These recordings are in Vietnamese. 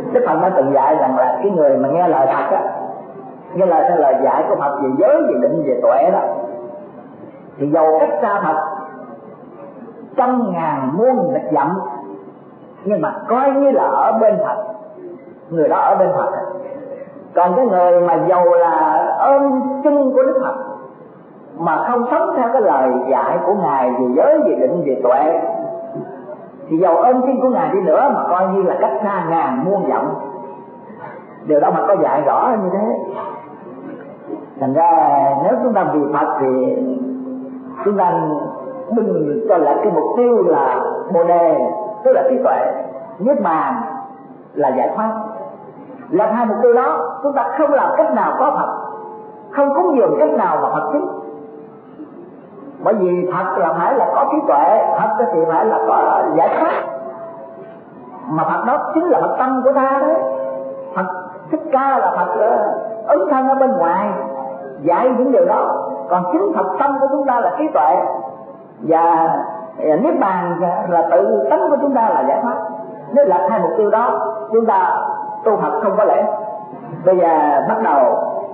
Đức Phật đã từng dạy rằng là cái người mà nghe lời Phật á, nghe lời dạy của Phật về giới, về định, về tuệ đó, thì dầu cách xa Phật trăm ngàn muôn nghịch dặm, nhưng mà coi như là ở bên Phật, người đó ở bên Phật. Còn cái người mà dầu là ôm chân của Đức Phật mà không sống theo cái lời dạy của Ngài về giới, về định, về tuệ, thì dầu ôm chân của Ngài đi nữa mà coi như là cách xa ngàn muôn dặm. Điều đó mà có dạy rõ như thế. Thành ra nếu chúng ta vì Phật thì chúng ta đừng cho là cái mục tiêu là Bồ Đề, tức là trí tuệ, Niết Bàn là giải thoát. Là hai mục tiêu đó, chúng ta không làm cách nào có Phật, không cúng dường cách nào mà Phật chứng. Bởi vì Phật là phải là có trí tuệ, Phật thì phải là có giải thoát. Mà Phật đó chính là Phật tâm của ta đấy. Phật Thích Ca là Phật ứng thân ở bên ngoài dạy những điều đó. Còn chính Phật tâm của chúng ta là trí tuệ, và Niết Bàn là tự tánh của chúng ta là giải thoát. Nếu là hai mục tiêu đó, chúng ta tu Phật không có lẽ. Bây giờ bắt đầu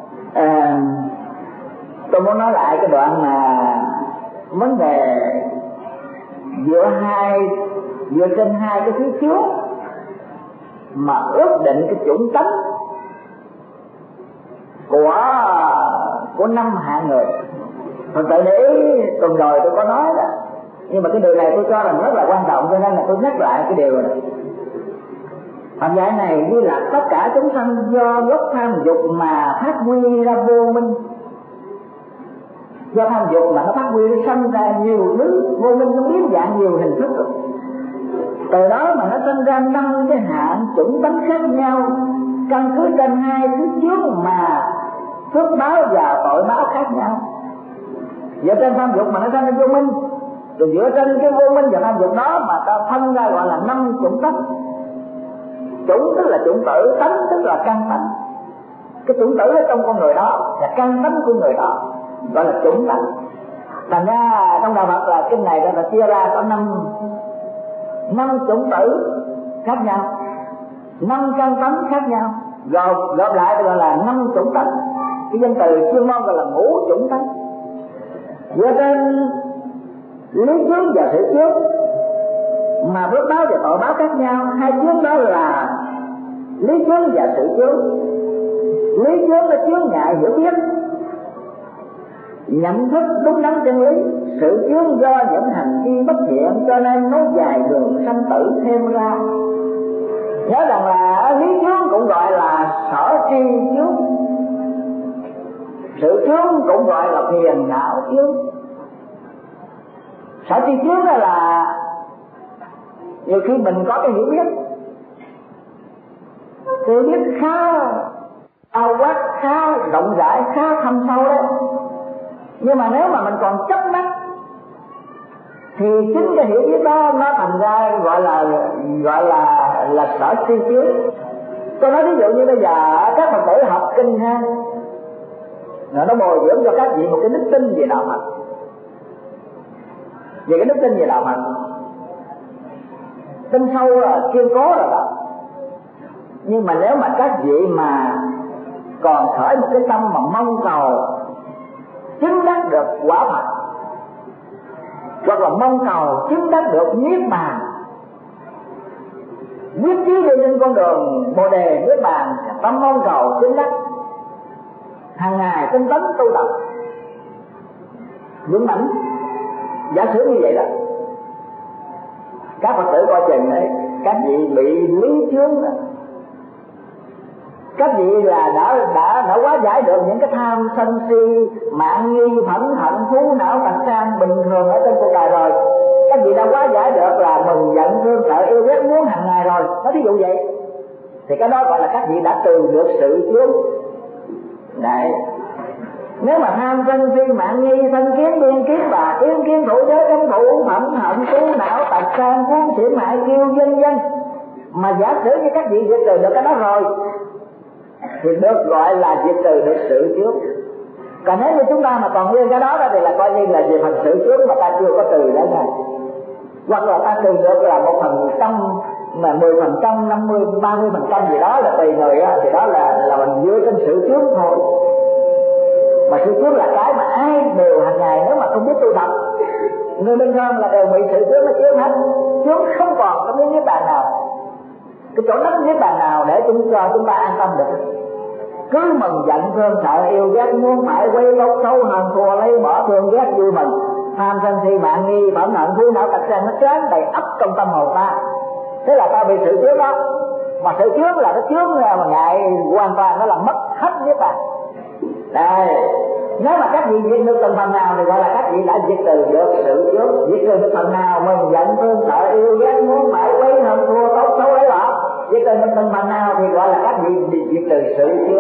tôi muốn nói lại cái đoạn mà vấn đề dựa trên hai cái thứ trước mà ước định cái chủng tánh của năm hạng người. Thật sự để ý tuần rồi tôi có nói đó, nhưng mà cái điều này tôi cho rằng rất là quan trọng, cho nên là tôi nhắc lại cái điều này. Phật dạy này như là tất cả chúng sanh do gốc tham dục mà phát huy ra vô minh. Do tham dục mà nó phát huy nó sanh ra nhiều thứ vô minh, nó biến dạng nhiều hình thức rồi. Từ đó mà nó sinh ra năm cái hạng chủng tánh khác nhau, căn cứ trên hai thứ trước mà phước báo và tội báo khác nhau. Dựa trên tham dục mà nó sinh ra vô minh, rồi dựa trên cái vô minh và tham dục đó mà ta phân ra gọi là năm chủng tánh. Chủng tức là chủng tử, tánh tức là căn tánh. Cái chủng tử ở trong con người đó là căn tánh của người đó, gọi là chủng tánh. Thành ra trong đạo Phật là kinh này đã chia ra có năm chủng tử khác nhau, 5 căn tánh khác nhau, gộp lại gọi là 5 chủng tánh. Cái danh từ chuyên môn gọi là ngũ chủng tánh. Dựa trên lý chướng và sự chướng mà phước báo và tội báo khác nhau. Hai chướng đó là lý chướng và sự chướng. Lý chướng là chướng ngại hiểu biết, nhận thức đúng đắn chân lý. Sự chướng do những hành vi bất thiện cho nên nó dài đường sanh tử thêm ra. Nhớ rằng là lý chướng cũng gọi là sở tri chướng, sự chướng cũng gọi là phiền não chướng. Sở tri chướng là nhiều khi mình có cái hiểu biết khá bao quát, khá rộng rãi, khá thâm sâu đấy, nhưng mà nếu mà mình còn chấp mắc thì chính cái hiểu biết đó nó thành ra gọi là sở tri chướng. Tôi nói ví dụ như bây giờ các Phật tử học kinh ha, nó bồi dưỡng cho các vị một cái đức tin về đạo Phật, về cái đức tin về đạo Phật, tin sâu là kiên cố rồi đó. Nhưng mà nếu mà các vị mà còn khởi một cái tâm mà mong cầu chứng đắc được quả Phật, hoặc là mong cầu chứng đắc được Niết Bàn, quyết chí đi trên con đường Bồ Đề Niết Bàn, tâm mong cầu chứng đắc, hàng ngày tinh tấn tu tập vững mạnh, giả sử như vậy đó, các Phật tử coi chừng đấy, các vị bị lý chướng đó. Các vị là đã hóa giải được những cái tham sân si mạng nghi phẫn hận thú não tật sang bình thường ở trên cuộc đời rồi. Các vị đã hóa giải được là mừng giận thương sợ yêu ghét muốn hàng ngày rồi, nói ví dụ vậy, thì cái đó gọi là các vị đã từ được sự chướng. Đấy, nếu mà tham sân si mạng nghi thân kiến biên kiến bà kiến kiến thủ giới cấm thủ phẫn hận thú não tật sang cuốn xỉn mại kiêu vân vân, mà giả sử như các vị diệt trừ được cái đó rồi thì được gọi là diệt trừ được sự chướng. Còn nếu như chúng ta mà còn nguyên cái đó thì là coi như là về phần sự chướng mà ta chưa có trừ đó rồi, hoặc là ta trừ được là một phần tâm mà 10%, 50, 30% gì đó là tùy người á, thì đó là mình dựa trên sự trước thôi. Mà sự trước là cái mà ai đều hàng ngày nếu mà không biết tu tập, người bình thường là đều bị sự trước nó chiếm hết, chiếm không còn có miếng niết bàn nào, cái chỗ đất niết bàn nào để chúng ta an tâm được. Cứ mừng giận thương sợ yêu ghét muốn phải quay tốt xấu hờn thua lấy bỏ thương ghét vui mừng, tham sân si mạng nghi phẩm hận thú não tật sang nó trán đầy ắp trong tâm hồn ta. Thế là ta bị sự trước đó, mà sự trước là nó trước mà ngại hoàn toàn nó làm mất hết niết bàn. Đây, nếu mà các vị diệt được từng phần nào thì gọi là các vị đã diệt trừ được sự trước. Diệt trừ được phần nào mình giận thương sợ yêu ghét muốn mãi quấy hơn thua tốt xấu lấy bỏ, diệt trừ được từng phần nào thì gọi là các vị diệt trừ sự trước.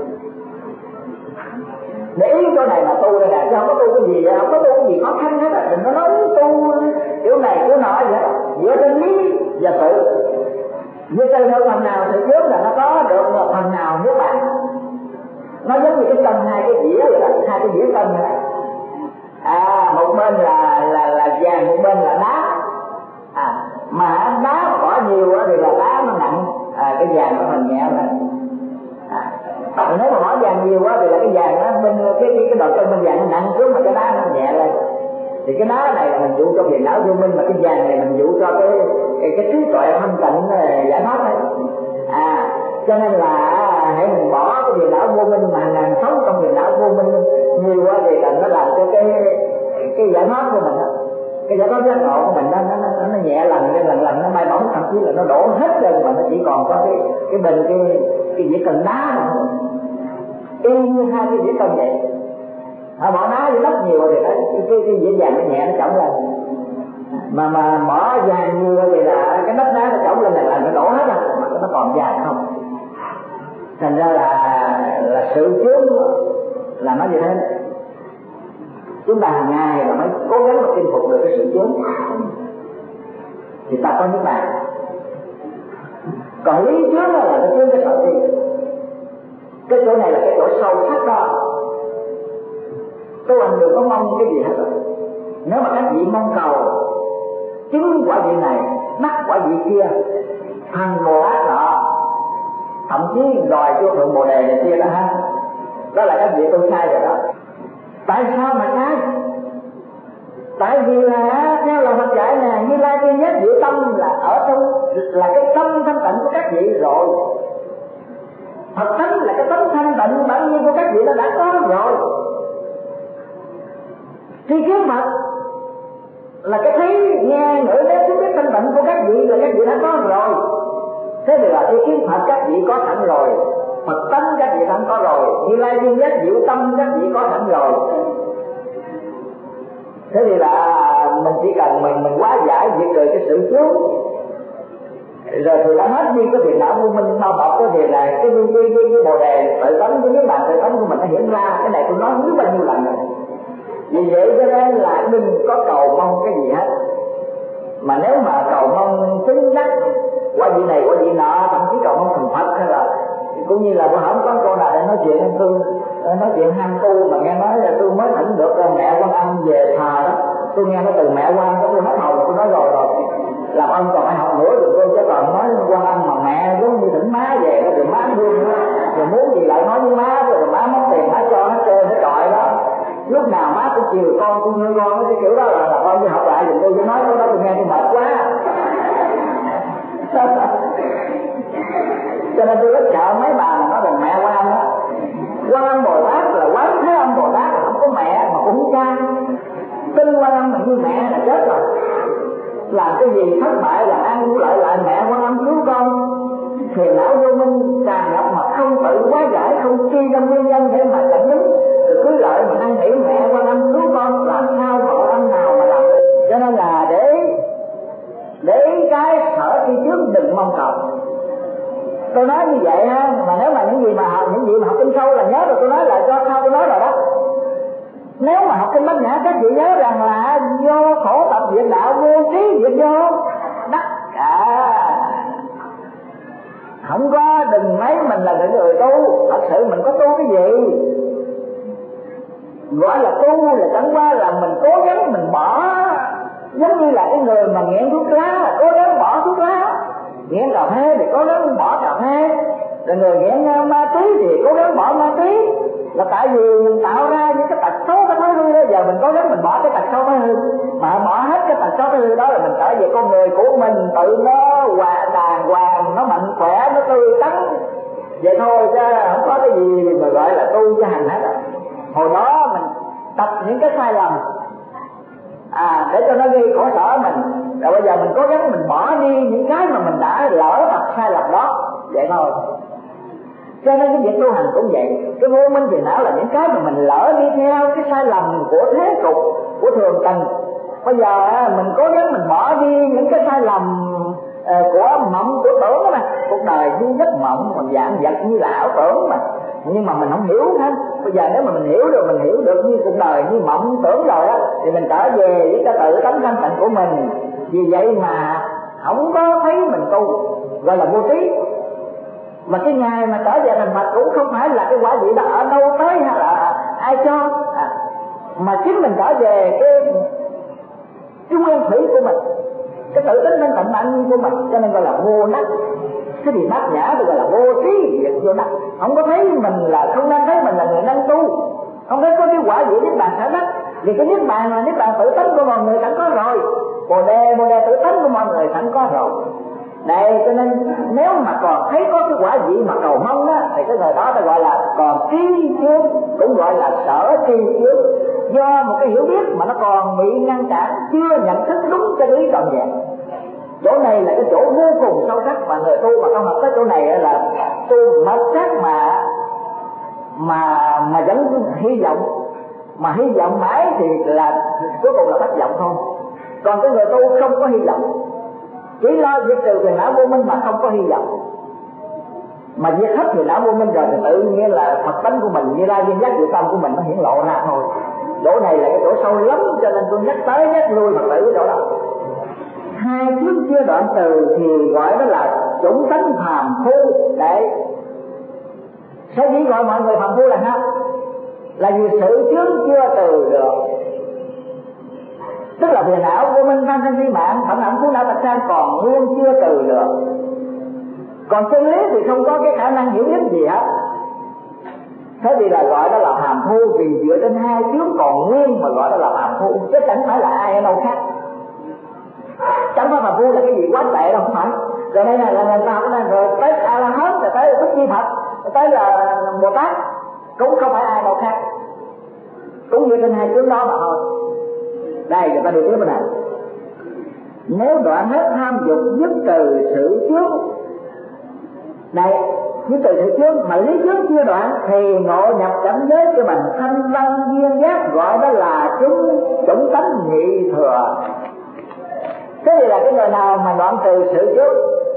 Để ý chỗ này là tu đây nè, chứ không có tu cái gì vậy, không có tu cái gì khó khăn hết á. Đừng có nói tu kiểu này kiểu nọ vậy, dựa trên lý và sự. Diệt trừ được phần nào sự trước là nó có được phần nào nước bạn. Nó giống như cái cân hai cái dĩa vậy đó, hai cái dĩa cân này. Một bên là vàng, một bên là đá. Mà đá mà bỏ nhiều thì là đá nó nặng, cái vàng nó mình nhẹ này. Nếu mà bỏ vàng nhiều quá thì là cái vàng nó bên cái đầu cân bên vàng nó nặng xuống, mà cái đá nó nhẹ lên. Thì cái đá này là mình dụ cho phiền não vô minh, mà cái vàng này mình dụ cho cái trí tuệ thanh tịnh giải thoát đấy. Cho nên là hãy mình bỏ cái phiền não vô minh mà hàng sống trong phiền não vô minh nhiều quá thì là nó làm cho cái giải thoát của mình đó, cái giải thoát giác ngộ của mình đó, nó nhẹ lần nó bay bổng, thậm chí là nó đổ hết lên mà nó chỉ còn có cái bình cái dĩa cần đá nữa, y như hai cái dĩa cần vậy. Bỏ đá với đất nhiều thì cái dĩa vàng nó nhẹ nó chổng lên, mà bỏ vàng nhiều thì là cái đất đá nó chổng lên là nó đổ hết ra, mà nó còn vàng không. Thành ra là sự chướng là nó như thế. Chúng ta hàng ngày là mới cố gắng mà chinh phục được cái sự chướng thì ta có niết bàn. Còn lý chướng là nó chướng cái sở tiên. Cái chỗ này là cái chỗ sâu sắc đó. Tôi anh đừng có mong cái gì hết rồi. Nếu mà các vị mong cầu chứng quả vị này, đắc quả vị kia, thành Bồ Tát nọ, thậm chí đòi vô thượng Bồ Đề này kia đó ha, đó là các vị tôi sai rồi đó. Tại sao mà sai? Tại vì là theo lời Phật dạy nè, Như Lai duy nhất diệu tâm là ở trong là cái tâm thanh tịnh của các vị rồi. Phật tánh là cái tánh thanh tịnh bản nhiên của các vị đã có rồi. Tri kiến Phật là cái thấy nghe ngửi nếm xúc biết thanh tịnh của các vị là các vị đã có rồi. Thế thì là tri kiến Phật các vị có sẵn rồi, Phật tánh các vị sẵn có rồi, Như Lai duy nhất diệu tâm các vị có sẵn rồi. Thế thì là mình chỉ cần mình hóa giải diệt trừ cái sự chướng rồi thì đã hết đi cái phiền não của mình bao bọc cái gì là cái bồ đề tự tánh, cái niết bàn tự tánh của mình nó hiện ra. Cái này tôi nói biết bao nhiêu lần rồi. Vì vậy cho nên là đừng có cầu mong cái gì hết, mà nếu mà cầu mong chứng đắc qua vị này qua vị nọ, thậm chí cầu mong thành Phật, hay là cũng như là bữa hổm có cô nào để nói chuyện tôi nói chuyện ham tu mà nghe nói là tôi mới thỉnh được mẹ Quan Âm về thờ đó, tôi nghe nó từ mẹ Quan tôi hết hồn, tôi nói rồi làm ơn còn phải học nữa được cô, chứ còn nói Quan Âm mà mẹ giống như thỉnh má về đó, rồi má thương nữa, rồi muốn gì lại nói với má, rồi má mất tiền má cho hết trơn hết trọi đó, lúc nào má cũng chiều con tôi nuôi con cái kiểu đó là con đi học lại giùm tôi, chứ nói cái đó tôi nghe tôi mệt quá. Cho nên tôi rất sợ mấy bà mà nói bằng mẹ Quan Âm đó. Quan Âm Bồ Tát là Quán Thế Âm Bồ Tát, là không có mẹ mà cũng không cha. Tin Quan Âm mà như mẹ là chết rồi. Làm cái gì thất bại là ăn lại mẹ Quan Âm cứu con. Phiền não vô minh tràn ngập mà không tự hóa giải, không suy ra nguyên nhân để mà chẳng đúng, rồi cứ lợi mà năn nỉ mẹ Quan Âm cứu con, làm sao mà Quan Âm nào mà làm được. Cho nên là để cái sở khi trước đừng mong cầu. Tôi nói như vậy ha, mà nếu mà những gì mà học kinh sâu là nhớ rồi, tôi nói lại cho sao tôi nói rồi đó. Nếu mà học kinh Bát Nhã các vị nhớ rằng là vô khổ tập diệt đạo, vô trí diệt vô đắc cả. Không có đừng mấy mình là người tu, thật sự mình có tu cái gì. Gọi là tu là chẳng qua là mình cố gắng mình bỏ, giống như là cái người mà nghiện thuốc lá, cố gắng bỏ thuốc lá. nghiện cà phê thì cố gắng bỏ cà phê, rồi người nghiện ma túy thì cố gắng bỏ ma túy. Là tại vì mình tạo ra những cái tật xấu cái thói hư đó, giờ mình cố gắng mình bỏ cái tật xấu thói hư, mà bỏ hết cái tật xấu thói hư đó là mình trở về con người của mình tự nó đàng hoàng, nó mạnh khỏe, nó tươi tắn vậy thôi, chứ không có cái gì mà gọi là tu cho hành hết. Hồi đó mình tập những cái sai lầm để cho nó gây khổ sở mình, rồi bây giờ mình cố gắng mình bỏ đi những cái mà mình đã lỡ tập sai lầm đó vậy thôi. Cho nên cái việc tu hành cũng vậy, cái vô minh phiền não là những cái mà mình lỡ đi theo cái sai lầm của thế tục, của thường tình. Bây giờ mình cố gắng mình bỏ đi những cái sai lầm của mộng, của tưởng đó mà. Cuộc đời như giấc mộng, mình dạng vật như là ảo tưởng mà, nhưng mà mình không hiểu hết. Bây giờ nếu mà mình hiểu được, mình hiểu được như cuộc đời như mộng tưởng rồi á, thì mình trở về với cái tự tánh thanh tịnh của mình. Vì vậy mà không có thấy mình tu, gọi là vô trí. Mà cái ngày mà trở về thành Phật cũng không phải là cái quả vị đó ở đâu tới hay là ai cho, mà chính mình trở về cái nguyên thủy của mình, cái tự tính thanh tịnh bản nhiên của mình, cho nên gọi là vô đắc. Cái gì bát nhã thì gọi là vô trí, vô đắc. Không có thấy mình là, không nên thấy mình là người đang tu, không thấy có cái quả vị niết bàn sở đắc. Vì cái niết bàn là niết bàn tự tánh của mọi người sẵn có rồi, bồ đề tự tánh của mọi người sẵn có rồi. Đây, cho nên nếu mà còn thấy có cái quả vị mà cầu mong đó, thì cái người đó ta gọi là còn tri chướng, cũng gọi là sở tri chướng. Do một cái hiểu biết mà nó còn bị ngăn cản, chưa nhận thức đúng chân lý trọn vẹn. Chỗ này là cái chỗ vô cùng sâu sắc, mà người tu mà không học tới chỗ này là tu mất sắc mà vẫn hy vọng, mà hy vọng mãi thì là cuối cùng là thất vọng thôi. Còn cái người tu không có hy vọng, chỉ lo diệt trừ phiền não vô minh mà không có hy vọng. Mà diệt hết phiền não vô minh rồi thì tự nhiên là Phật tánh của mình, như lai duyên giác diệu tâm của mình nó hiển lộ ra thôi. Chỗ này là cái chỗ sâu lắm, cho nên tôi nhắc tới nhắc lui Phật tử cái chỗ đó. Hai chướng chưa đoạn từ thì gọi đó là chủng tánh phàm phu. Đấy, sao chỉ gọi mọi người phàm phu là sao? Là vì sự chướng chưa từ được, tức là phiền não vô minh tham sân si mạng thẩm ẩm phú não tập sang còn nguyên chưa từ được. Còn chân lý thì không có cái khả năng hiểu biết gì hết. Thế thì là gọi đó là phàm phu, vì dựa trên hai chướng còn nguyên mà gọi đó là phàm phu, chứ chẳng phải là ai ở đâu khác. Chẳng phải phàm phu là cái gì quá tệ đâu, không phải. Rồi đây là người ta nói rồi tới A La Hán, rồi tới Thích Chi Phật, rồi tới là Bồ Tát, cũng không phải ai đâu khác, cũng dựa trên hai chướng đó mà thôi. Đây người ta đi tiếp bên này. Nếu đoạn hết tham dục, dứt trừ sự chướng, đây dứt trừ sự chướng mà lý chướng chưa đoạn thì ngộ nhập cảnh giới của mình thanh văn duyên giác, gọi đó là chủng tánh nhị thừa. Thế thì là cái người nào mà đoạn trừ sự chướng,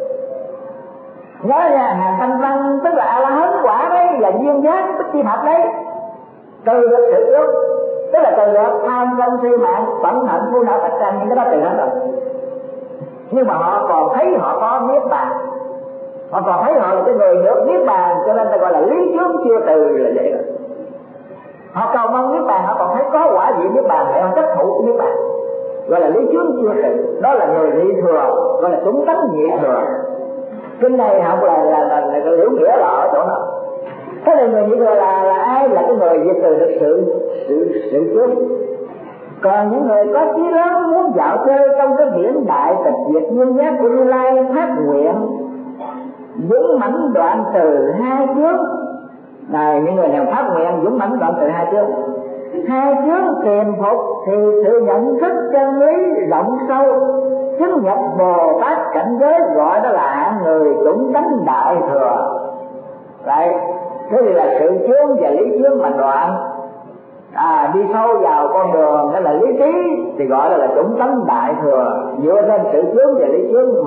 nhớ nha, hàng thanh văn tức là A La Hán quả đấy, là duyên giác Bích Chi Phật đấy, trừ được sự chướng, tức là từ được tham sân si mạng phẫn hận phú não tập sanh, những cái đó từ hết rồi. Nhưng mà họ còn thấy họ có niết bàn, họ còn thấy họ là cái người được niết bàn, cho nên ta gọi là lý chướng chưa từ là vậy rồi. Họ cầu mong niết bàn, họ còn thấy có quả vị niết bàn để họ chấp thụ niết bàn, gọi là lý chướng chưa từ. Đó là người nhị thừa, gọi là chủng tánh nhị thừa. Kinh này học là hiểu nghĩa là ở chỗ đó. Thế là người nhị thừa là ai? Là cái người diệt trừ được sự chướng. Còn những người có chí lớn muốn dạo chơi trong cái biển đại tịch diệt duyên giác của Như Lai, phát nguyện dũng mãnh đoạn trừ hai chướng. Này, những người nào phát nguyện dũng mãnh đoạn trừ hai chướng, hai chướng tiềm phục thì sự nhận thức chân lý rộng sâu, chứng nhập Bồ Tát cảnh giới, gọi đó là hạng người chủng tánh đại thừa. Đấy, thế thì là sự chướng và lý chướng mà đoạn, đi sâu vào con đường đó là lý trí thì gọi là chủng tánh đại thừa, dựa trên sự chướng và lý chướng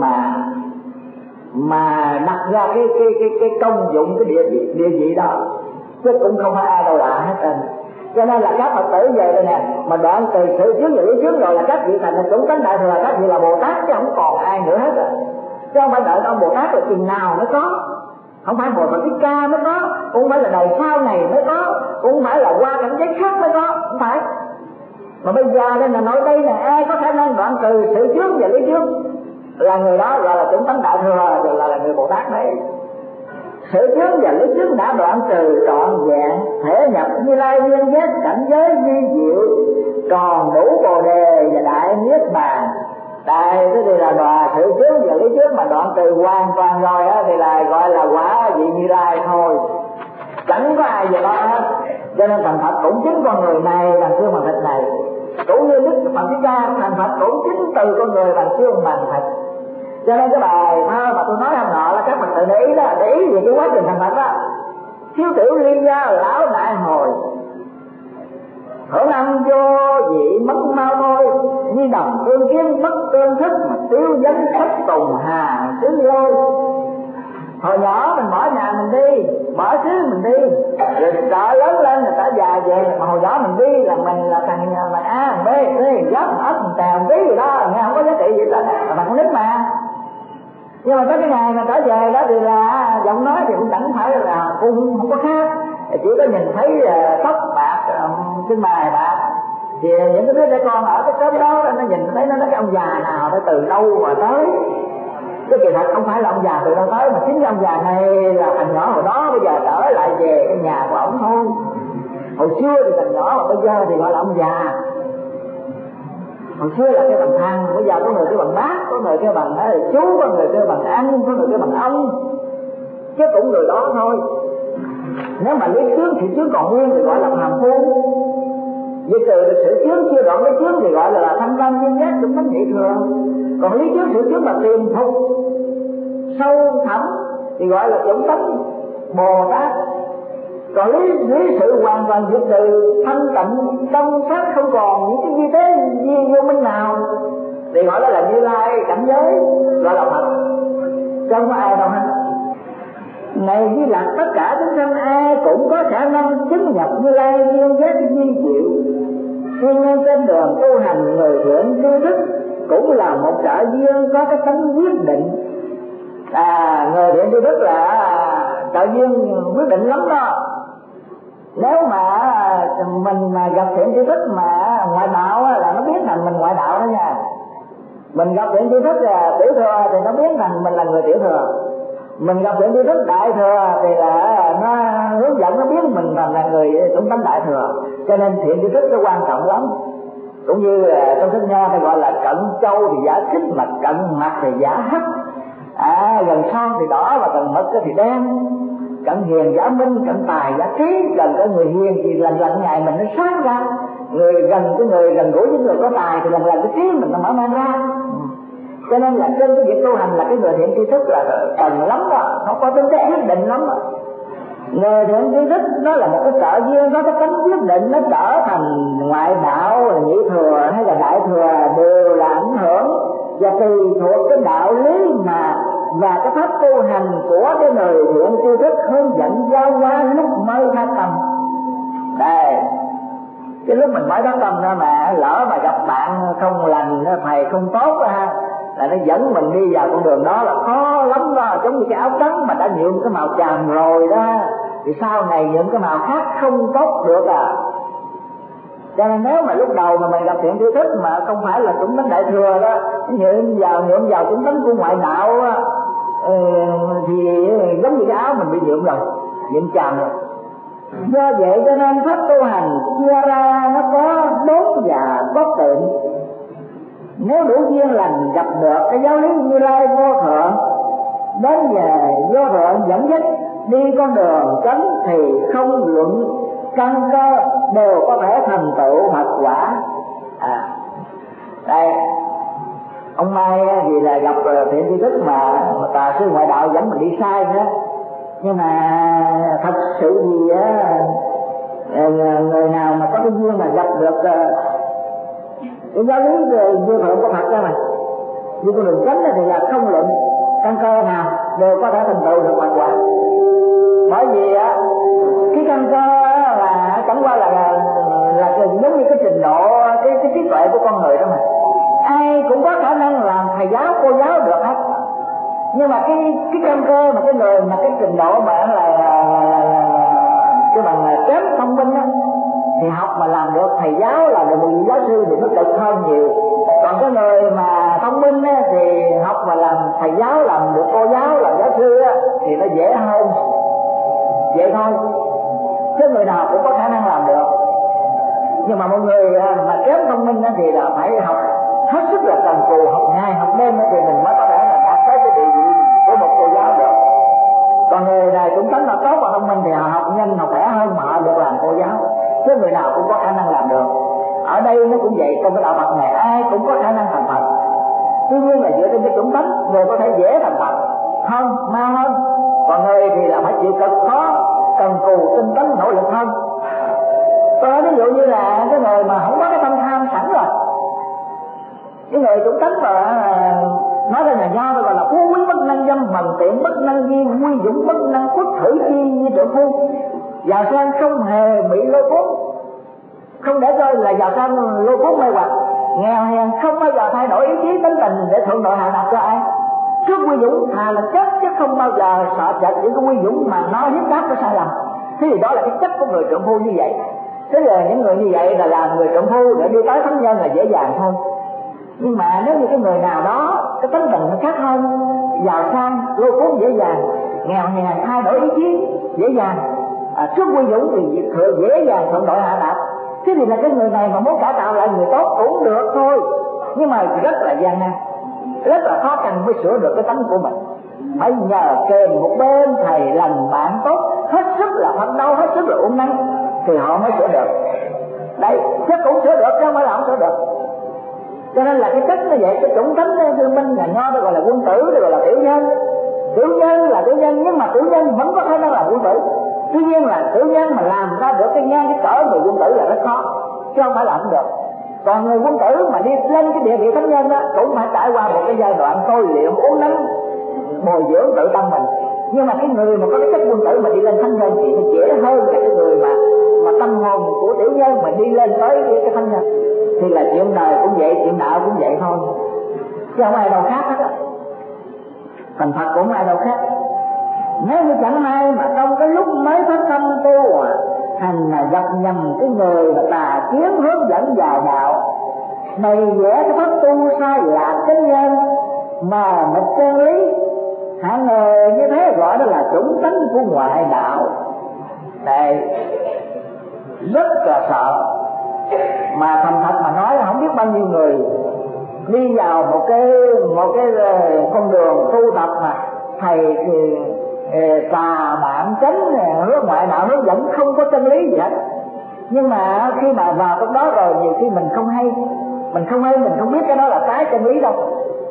mà đặt ra cái công dụng, cái địa vị đó, chứ cũng không phải ai đâu lạ hết trơn. Cho nên là các Phật tử về đây nè, mà đoạn từ sự chướng và lý chướng rồi là các vị thành là chủng tánh đại thừa, là các vị là Bồ Tát chứ không còn ai nữa hết rồi. Chứ không phải đợi ông Bồ Tát là chừng nào mới có, không phải hồi Phật Thích Ca mới có, cũng không phải là đời sau này mới có, cũng không phải là qua cảnh giới khác mới có, không phải. Mà bây giờ đây là nói đây là ai có khả năng đoạn trừ sự chướng và lý chướng, là người đó gọi là chuẩn tánh đại thừa, rồi là người Bồ Tát đấy. Sự chướng và lý chướng đã đoạn trừ trọn vẹn, thể nhập Như Lai duyên giác cảnh giới vi diệu, còn đủ Bồ đề và đại niết bàn. Đây thế thì là đòa sự chướng và lý chướng mà đoạn trừ hoàn toàn rồi á, thì là gọi là quả vị Như Lai thôi, chẳng có ai về đó hết. Cho nên thành Phật cũng chính con người này bằng xương bằng thịt này, cũng như Đức Phật Thích Ca thành Phật cũng chính từ con người bằng xương bằng thịt. Cho nên cái bài thơ mà tôi nói hôm nọ là các bạn tự để ý đó, để ý về cái quá trình thành Phật đó. Thiếu tiểu ly gia lão đại hồi, hưởng ăn vô vị mất mau thôi, như đồng tương kiến mất tương thức mà tiêu danh khách tùng hà xứ lôi. Hồi nhỏ mình bỏ nhà mình đi, bỏ xứ mình đi, rồi sợ lớn lên người ta già về, mà hồi nhỏ mình đi là mình là thằng A, thằng B, C, giáp, ấp, tèo, tí gì đó, nghe không có giá trị gì hết, là con nít mà. Nhưng mà tới cái ngày mà trở về đó thì là giọng nói thì cũng chẳng phải là cung, không có khác, chỉ có nhìn thấy tóc bạc, chân mày bạc. Thì những cái đứa trẻ con ở cái xóm đó nó nhìn thấy nó nói cái ông già nào nó từ đâu mà tới. Cái kỳ thật không phải là ông già từ đâu tới, mà chính cái ông già này là thằng nhỏ hồi đó bây giờ trở lại về cái nhà của ổng thôi. Hồi xưa thì thằng nhỏ, mà bây giờ thì gọi là ông già. Hồi xưa là cái bằng thằng, bây giờ có người kêu bằng bác, có người kêu bằng chú, có người kêu bằng anh, có người kêu bằng ông, chứ cũng người đó thôi. Nếu mà lý chướng thì chướng còn nguyên thì gọi là phàm phu. Vì trừ được sự chướng chưa đoạn lý chướng thì gọi là thanh văn duyên giác cũng tánh nhị thừa. Còn lý chướng sự chướng là tiềm phục sâu thẳm thì gọi là chuẩn tánh Bồ Tát. Còn lý sự hoàn toàn diệt trừ thanh tịnh trong sát, không còn những cái vi tế vô minh nào thì gọi là Như Lai cảnh giới, gọi là Phật, không có ai đâu hết. Này Di Lặc, tất cả chúng sanh ai cũng có khả năng chứng nhập Như Lai duyên giác vi diệu. Nguyên nhân trên đường tu hành, người thiện tri thức cũng là một trợ duyên có cái tánh quyết định. Người thiện tri thức là trợ duyên quyết định lắm đó. Nếu mà mình mà gặp thiện tri thức mà ngoại đạo là nó biến thành mình ngoại đạo đó nha. Mình gặp thiện tri thức là tiểu thừa thì nó biến thành mình là người tiểu thừa. Mình gặp thiện tri thức đại thừa thì là nó hướng dẫn nó biến mình thành là người cũng tánh đại thừa. Cho nên thiện tri thức nó quan trọng lắm. Cũng như trong sách Nho thì gọi là cận châu thì giả xích, mà cận mặt thì giả hắc. Gần son thì đỏ và gần mực thì đen. Cận hiền giả minh, cận tài giả trí. Gần cái người hiền thì lần lần ngày mình nó sáng ra. Người gần gũi với người có tài thì lần lần cái trí mình nó mở mang ra. Cho nên là trên cái việc tu hành là cái người thiện tri thức là cần lắm đó, nó có tính chất quyết định lắm đó. Người thiện tri thức nó là một cái trợ duyên, nó có tính quyết định, nó trở thành ngoại đạo, nhị thừa hay là đại thừa đều là ảnh hưởng và tùy thuộc cái đạo lý mà và cái pháp tu hành của cái người thiện tri thức hướng dẫn giao qua lúc mới phát tâm. Đây, cái lúc mình mới phát tâm đó mà lỡ mà gặp bạn không lành, thầy không tốt ha, là nó dẫn mình đi vào con đường đó là khó lắm đó. Giống như cái áo trắng mà đã nhuộm cái màu tràm rồi đó, thì sau này nhuộm cái màu khác không tốt được à. Cho nên nếu mà lúc đầu mà mình gặp thiện tri thức mà không phải là chúng tánh đại thừa đó, nhuộm vào chúng tánh của ngoại đạo đó, thì giống như cái áo mình bị nhuộm rồi, nhuộm tràm rồi. Do vậy cho nên pháp tu hành chia ra nó có đốn và có tịnh. Nếu đủ duyên lành gặp được cái giáo lý Như Lai vô thượng, đến về vô thượng dẫn dắt đi con đường chánh thì không luận căn cơ đều có thể thành tựu Phật quả. Đây ông Mai thì là gặp thiện tri thức mà tà sư ngoại đạo dẫn mình đi sai nữa. Nhưng mà thật sự gì á, người nào mà có cái duyên mà gặp được cái giáo lý vô thượng của Phật đó mà như con đường chánh thì là không luận căn cơ nào đều có thể thành tựu được Phật quả. Bởi vì á cái căn cơ là chẳng qua là giống như cái trình độ cái trí tuệ của con người đó mà. Ai cũng có khả năng làm thầy giáo cô giáo được hết. Nhưng mà cái căn cơ mà cái người mà cái trình độ mà là cái bằng kém thông minh á, thì học mà làm được thầy giáo, làm được một vị giáo sư thì nó cực hơn nhiều. Còn cái người mà thông minh á, thì học mà làm thầy giáo, làm được cô giáo, làm giáo sư á, thì nó dễ hơn, vậy thôi, chứ người nào cũng có khả năng làm được. Nhưng mà một người mà kém thông minh á, thì là phải học hết sức là cần cù, học ngày học đêm thì mình mới có thể là đạt tới cái địa vị của một cô giáo được. Còn người này cũng tính là tốt và thông minh thì họ học nhanh, học khỏe hơn mà họ được làm cô giáo, chứ người nào cũng có khả năng làm được. Ở đây nó cũng vậy, trong cái đạo Phật này ai cũng có khả năng thành Phật, tuy nhiên là dựa trên cái chủng tánh, người có thể dễ thành Phật hơn, mau hơn, còn người thì là phải chịu cực khó, cần cù, tinh tấn, nỗ lực hơn. Tôi nói ví dụ như là cái người mà không có cái tâm tham sẵn rồi, cái người chủng tánh mà nói ra nhà nho gọi là phú quý bất năng dâm, bằng tiện bất năng duyên, nguy dũng bất năng khuất, thử chi như trượng phu. Giàu sang không hề bị lôi cuốn, không để cho là giàu sang lôi cuốn mê hoặc, nghèo hèn không bao giờ thay đổi ý chí tính tình để thuận độ hạ đặt cho ai. Trước nguy dũng thà là chết chứ không bao giờ sợ sệt những cái nguy dũng mà nó hiếp đáp cái sai lầm. Thế thì đó là cái chất của người trượng phu như vậy. Thế là những người như vậy là làm người trượng phu để đi tới thánh nhân là dễ dàng thôi. Nhưng mà nếu như cái người nào đó cái tính tình nó khác hơn, giàu sang lôi cuốn dễ dàng, nghèo hèn thay đổi ý chí dễ dàng, trước nguy dũng thì dễ dàng thuận độ hạ đạp. Thế thì là cái người này mà muốn cải tạo lại người tốt cũng được thôi, nhưng mà rất là gian nan, rất là khó khăn mới sửa được cái tánh của mình. Phải nhờ kèm một bên thầy lành bạn tốt, hết sức là phấn đấu, hết sức là uống nắng thì họ mới sửa được. Đấy, chứ cũng sửa được chứ không phải là không sửa được. Cho nên là cái cách như vậy, cái chủng tánh Tư Minh nhà nho đó gọi là quân tử, đó gọi là tiểu nhân. Tiểu nhân là tiểu nhân, nhưng mà tiểu nhân vẫn có khả năng làm quân tử. Tuy nhiên là tiểu nhân mà làm ra được cái ngang cái cỡ người quân tử là rất khó, chứ không phải làm không được. Còn người quân tử mà đi lên cái địa vị thánh nhân đó cũng phải trải qua một cái giai đoạn tôi luyện, uống nắng, bồi dưỡng tự tâm mình. Nhưng mà cái người mà có cái chất quân tử mà đi lên thánh nhân thì nó dễ hơn là cái người mà tâm hồn của tiểu nhân mà đi lên tới cái thánh nhân. Thì là chuyện đời cũng vậy, chuyện đạo cũng vậy thôi, chứ không ai đâu khác hết á. Thành Phật cũng không ai đâu khác. Nếu như chẳng may mà trong cái lúc mới phát tâm tu thành là gặp nhầm cái người mà tà kiến hướng dẫn vào đạo, bày vẽ cái pháp tu sai lạc chánh nhân mà một chân lý, hạng người như thế gọi đó là chủng tánh của ngoại đạo. Này rất là sợ, mà thành thật mà nói là không biết bao nhiêu người đi vào một cái con đường tu tập mà thầy thì tà bạn chánh hướng ngoại đạo hướng dẫn không có chân lý gì hết. Nhưng mà khi mà vào trong đó rồi nhiều khi mình không hay, mình không biết cái đó là cái chân lý đâu.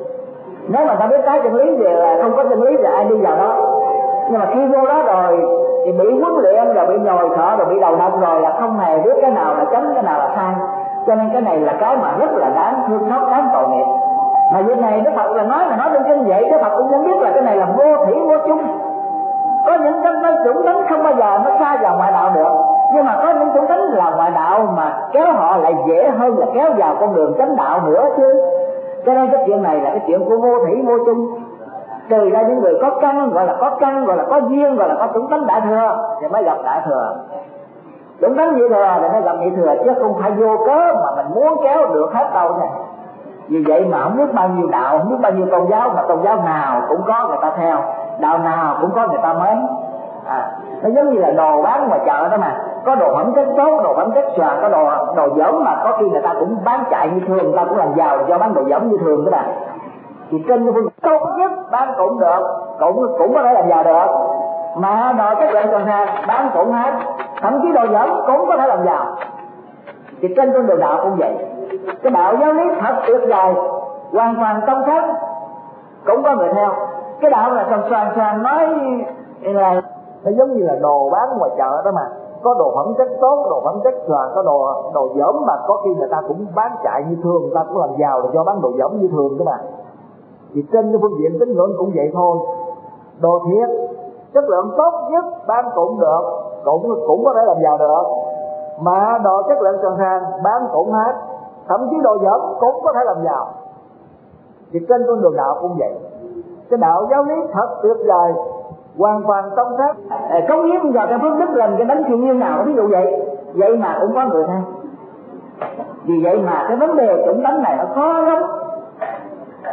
Nếu mà ta biết cái chân lý thì là không có chân lý thì ai đi vào đó. Nhưng mà khi vô đó rồi thì bị huấn luyện rồi bị nhồi thọ rồi bị đầu độc rồi là không hề biết cái nào là chánh cái nào là sai. Cho nên cái này là cái mà rất là đáng thương xót, đáng tội nghiệp. Mà việc này Đức Phật là nói trên kinh vậy, Đức Phật cũng không biết là cái này là vô thủy vô chung. Có những cái chủng tánh không bao giờ nó xa vào ngoại đạo được, nhưng mà có những chủng tánh là ngoại đạo mà kéo họ lại dễ hơn là kéo vào con đường chánh đạo nữa chứ. Cho nên cái chuyện này là cái chuyện của vô thủy vô chung. Trừ ra những người có căn, gọi là có căn, gọi là có duyên, gọi là có chủng tánh đại thừa thì mới gặp đại thừa. Chủng tánh nhị thừa thì mới gặp nhị thừa, chứ không phải vô cớ mà mình muốn kéo được hết đâu nè. Vì vậy mà không biết bao nhiêu đạo, không biết bao nhiêu tôn giáo, mà tôn giáo nào cũng có người ta theo, đạo nào cũng có người ta mến. Nó giống như là đồ bán ngoài chợ đó mà, có đồ phẩm chất tốt, đồ phẩm chất xòa, có đồ dởm mà có khi người ta cũng bán chạy như thường, người ta cũng làm giàu do bán đồ dởm như thường đó mà. Thì trên cái phương tốt nhất bán cũng được, cũng có thể làm giàu được, mà đồ chất lượng còn hàng bán cũng hết, thậm chí đồ dởm cũng có thể làm giàu. Thì trên con đường đạo cũng vậy. Cái đạo giáo lý thật tuyệt vời, hoàn toàn trong sáng, cũng có người theo. Cái đạo là soàn nói là nó giống như là đồ bán ngoài chợ đó mà, có đồ phẩm chất tốt, đồ phẩm chất xòa, có đồ dởm mà có khi người ta cũng bán chạy như thường, người ta cũng làm giàu là do bán đồ dởm như thường đó mà. Thì trên cái phương diện tín ngưỡng cũng vậy thôi. Đồ thiệt, chất lượng tốt nhất bán cũng được, cũng có thể làm giàu được, mà đồ chất lượng tròn hàng bán cũng hết, thậm chí đồ dởm cũng có thể làm giàu. Thì trên con đường đạo cũng vậy. Cái đạo giáo lý thật tuyệt vời, hoàn toàn trong sáng, cống hiến vào cái phước đức lành cái đấng thiện nhân nào, ví dụ vậy mà cũng có người theo. Vì vậy mà cái vấn đề chủng tánh này nó khó lắm.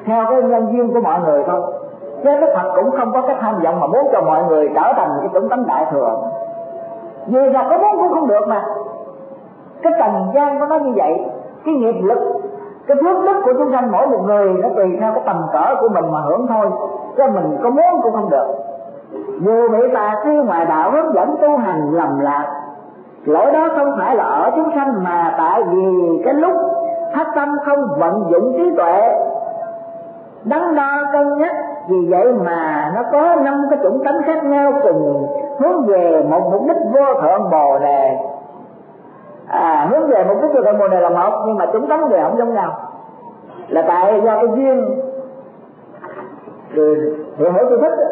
theo cái nhân duyên của mọi người thôi. Chứ Đức Phật cũng không có cái tham vọng mà muốn cho mọi người trở thành cái chủng tánh đại thừa, vì là có muốn cũng không được mà. Cái trần gian của nó như vậy, cái nghiệp lực, cái phước đức của chúng sanh mỗi một người nó tùy theo cái tầm cỡ của mình mà hưởng thôi, chứ mình có muốn cũng không được. Dù bị tà sư ngoài đạo hướng dẫn tu hành lầm lạc, lỗi đó không phải là ở chúng sanh, mà tại vì cái lúc phát tâm không vận dụng trí tuệ đắn đo cân nhắc, vì vậy mà nó có 5 cái chủng tánh khác nhau cùng hướng về một mục đích vô thượng bồ đề. Hướng về mục đích vô thượng bồ đề là một, nhưng mà chủng tánh thì không giống nhau, là tại do cái duyên thì hiểu tôi thích.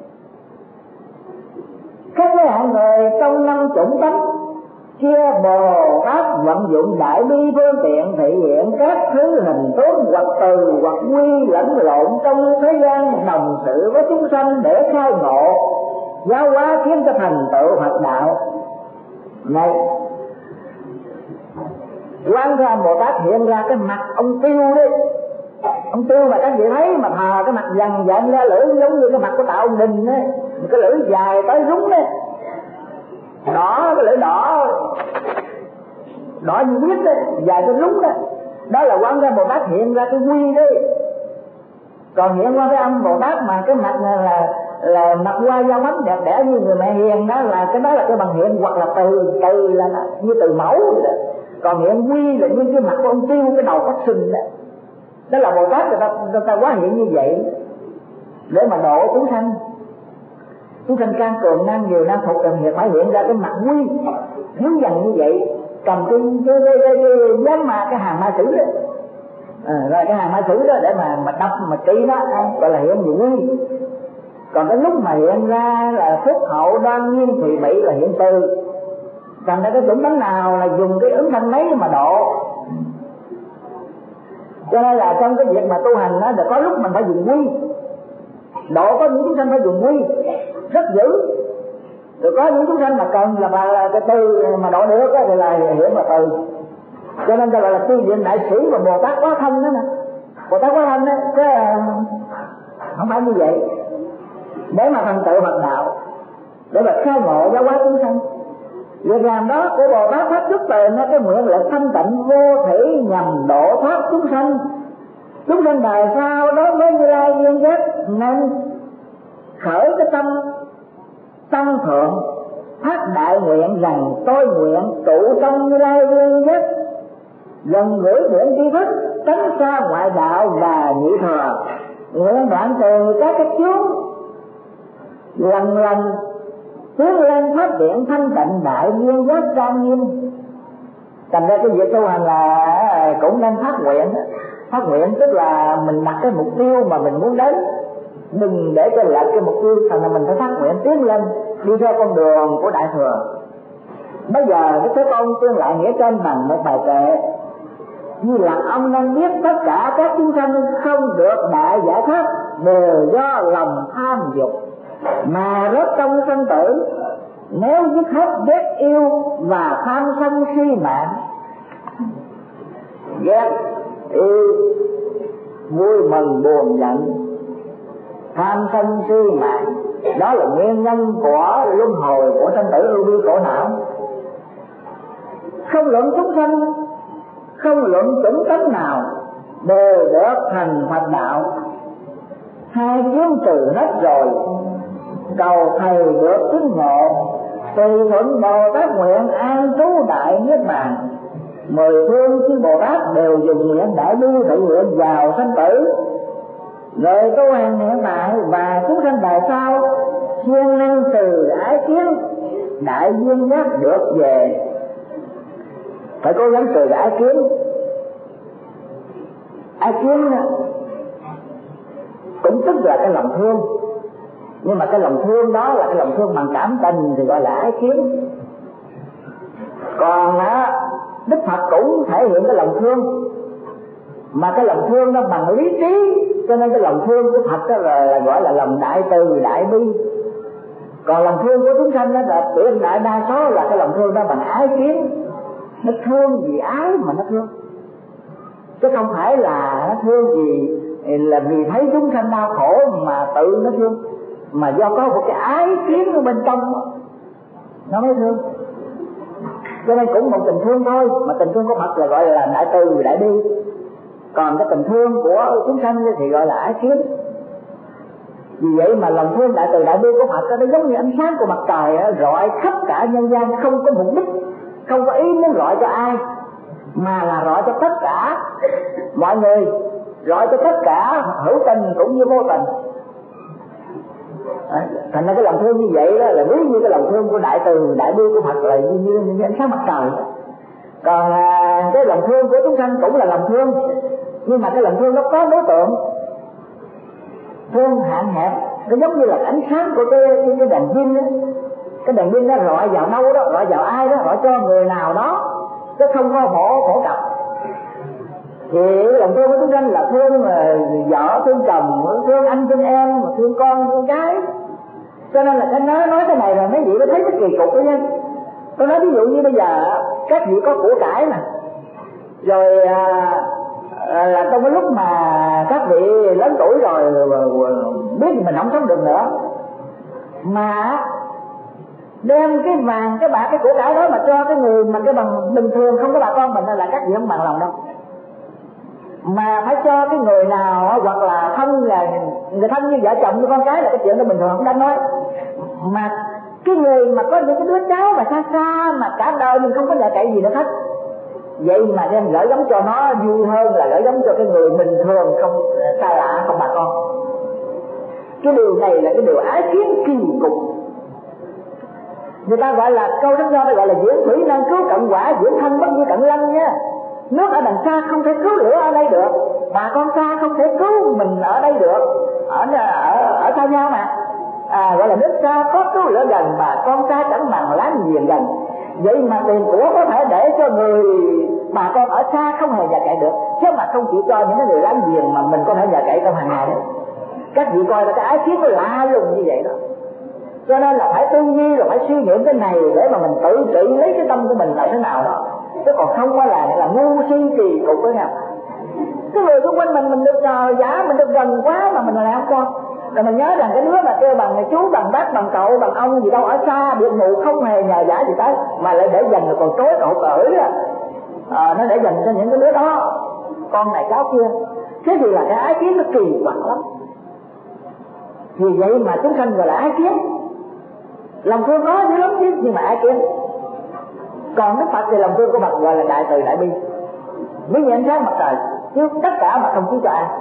Các với hạng người trong 5 chủng tánh kia, Bồ Tát vận dụng đại bi phương tiện thể hiện các thứ hình tướng hoặc từ hoặc quy lẫn lộn trong thế gian, đồng sự với chúng sanh để khai ngộ giáo hóa, khiến cho thành tựu Phật đạo. Này, Quán Thế Âm Bồ Tát hiện ra cái mặt ông Tiêu đấy, ông Tiêu mà các vị thấy mà thờ cái mặt dằn dặn ra lưỡi giống như cái mặt của Tạ Ông Đình ấy, cái lưỡi dài tới rúng đấy, đỏ, cái lưỡi đỏ như biết đấy, dài tới rúng đấy, đó là Quán Thế Âm Bồ Tát hiện ra cái quy đấy. Còn hiện Quán Thế Âm Bồ Tát mà cái mặt này là mặt hoa dao mắm đẹp đẽ như người mẹ hiền, đó là cái bằng hiện, hoặc là từ là như từ mẫu vậy đó. Còn hiện quy là như cái mặt của ông Tiêu, cái đầu phát sinh đó. Đó là Bồ Tát người ta quá hiện như vậy để mà độ chúng sanh. Chúng sanh can cường nan nhiều nan phục thì phải hiện ra cái mặt quy hiếu dằn như vậy, cầm cái dám mà cái hàng ma sử đó, rồi cái hàng ma sử đó để mà đập mà trị nó, gọi là hiện gì quy. Còn cái lúc mà hiện ra là phúc hậu đoan nhiên thì bị là hiện từ. Thành ra cái chủng tánh nào là dùng cái ứng thanh mấy mà độ. Cho nên là trong cái việc mà tu hành đó, có lúc mình phải dùng quy độ, có những chúng sanh phải dùng quy rất dữ, rồi có những chúng sanh mà cần là cái từ mà độ được thì là hiểu là từ. Cho nên gọi là tu viện đại sĩ và Bồ Tát Quá Thân đó nè. Bồ Tát Quá Thân đó, chứ không phải như vậy. Để mà thành tựu Phật đạo, để mà khai ngộ giáo hóa chúng sanh, việc làm đó của Bồ Tát phát xuất từ nó cái nguyện lực thanh tịnh vô thủy nhằm độ thoát chúng sanh. Chúng sanh đời sau đó với Như Lai duyên giác nên khởi cái tâm tăng thượng phát đại nguyện rằng tôi nguyện trụ trong Như Lai duyên giác, dần gửi nguyện tri thức, tránh xa ngoại đạo và nhị thừa, nguyện đoạn từ các cái chướng, lần tiến lên phát triển thanh tịnh đại duyên giác trang nghiêm. Thành ra cái việc tu hành là cũng nên phát nguyện. Phát nguyện tức là mình đặt cái mục tiêu mà mình muốn đến, đừng để cho lệch cái mục tiêu. Thành ra mình phải phát nguyện tiến lên, đi theo con đường của đại thừa. Bây giờ cái Thế Tôn tuyên lại nghĩa trên bằng một bài kệ: như là ông nên biết tất cả các chúng sanh không được đại giải thoát đều do lòng tham dục mà rớt trong sanh tử. Nếu dứt hết ghét yêu và tham sân si mạng, ghét yêu vui mừng buồn giận, tham sân si mạng, đó là nguyên nhân của luân hồi, của sanh tử ưu bi khổ não. Không luận chúng sanh, không luận chủng tánh nào đều được thành Phật đạo. Hai chướng trừ hết rồi, cầu thầy được chứng ngộ, tùy thuận Bồ Tát nguyện an trú đại niết bàn. 10 phương chư Bồ Tát đều dùng nguyện đại bi tự nguyện vào sanh tử, rồi tu hành hiện tại và chúng sanh đời sau siêng năng từ ái kiến đại duyên giác được về. Phải cố gắng từ ái kiến. Ái kiến cũng tức là cái lòng thương, nhưng mà cái lòng thương đó là cái lòng thương bằng cảm tình thì gọi là ái kiến. Còn Đức Phật cũng thể hiện cái lòng thương, mà cái lòng thương nó bằng lý trí, cho nên cái lòng thương của Phật đó là gọi là lòng đại từ đại bi. Còn lòng thương của chúng sanh đó là tuyệt đại đa số là cái lòng thương đó bằng ái kiến. Nó thương vì ái mà nó thương, chứ không phải là nó thương vì là vì thấy chúng sanh đau khổ mà tự nó thương, mà do có một cái ái kiến ở bên trong nó mới thương. Cho nên cũng một tình thương thôi, mà tình thương của Phật là gọi là đại từ đại bi, còn cái tình thương của chúng sanh thì gọi là ái kiến. Vì vậy mà lòng thương đại từ đại bi của Phật nó giống như ánh sáng của mặt trời rọi khắp cả nhân gian, không có mục đích, không có ý muốn rọi cho ai, mà là rọi cho tất cả mọi người, rọi cho tất cả hữu tình cũng như vô tình. Thành ra cái lòng thương như vậy đó là ví như cái lòng thương của đại từ đại bi của Phật là như ánh sáng mặt trời. Còn cái lòng thương của chúng sanh cũng là lòng thương, nhưng mà cái lòng thương nó có đối tượng, thương hạn hẹp. Nó giống như là ánh sáng của cái đèn pin đó. Cái đèn pin nó rọi vào đâu đó, rọi vào ai đó, rọi cho người nào đó, chứ không có phổ cập. Thì lòng thương của chúng sanh là thương vợ, thương chồng, thương anh, thương em, thương con, thương cái. Cho nên là cái nói cái này rồi mấy vị mới thấy cái kỳ cục đó nha. Tôi nói ví dụ như bây giờ các vị có của cải nè, rồi là trong cái lúc mà các vị lớn tuổi rồi biết mình không sống được nữa, mà đem cái vàng, cái bạc, cái của cải đó mà cho cái người mà cái bằng bình thường không có bà con mình là các vị không bằng lòng đâu. Mà phải cho cái người nào hoặc là thân, là người thân như vợ chồng như con cái là cái chuyện đó bình thường không đáng nói. Mà cái người mà có những cái đứa cháu mà xa xa mà cả đời mình không có nhà cậy gì nữa hết, vậy mà đem gửi gắm cho nó vui hơn là gửi gắm cho cái người bình thường không xa lạ, không bà con. Cái điều này là cái điều ái kiến kỳ cục. Người ta gọi là câu đó do gọi là diễn thủy năng cứu cận quả, diễn thân bất như cận lân nha. Nước ở đằng xa không thể cứu lửa ở đây được, bà con xa không thể cứu mình ở đây được, ở xa nhau mà. Gọi là nước xa có cứu lửa gần, bà con xa chẳng bằng láng giềng gần. Vậy mà tiền của có thể để cho người bà con ở xa không hề nhà cậy được, chứ mà không chịu cho những cái người láng giềng mà mình có thể nhà cậy trong hàng ngày đấy. Các vị coi là cái ái kiến nó lạ lùng như vậy đó. Cho nên là phải tư duy, rồi phải suy nghĩ cái này để mà mình tự trị lấy cái tâm của mình là thế nào đó, chứ còn không có là ngu si kỳ cục đó nha. Cái người xung quanh mình được giả, mình được gần quá mà mình lại không cho. Rồi mình nhớ rằng cái đứa mà kêu bằng chú, bằng bác, bằng cậu, bằng ông gì đâu ở xa biệt ngụ không hề nhờ giả gì tới, mà lại để dành rồi còn trối cậu cởi á. Nó để dành cho những cái đứa đó, con này cháu kia. Thế thì là cái ái kiến nó kỳ quặc lắm. Vì vậy mà chúng sanh gọi là ái kiến. Lòng thương có dữ lắm chứ, nhưng mà ái kiến. Còn Đức Phật thì lòng thương của Phật gọi là đại từ đại bi, ví như ánh sáng mặt trời, chứ tất cả mà không chiếu cho ai,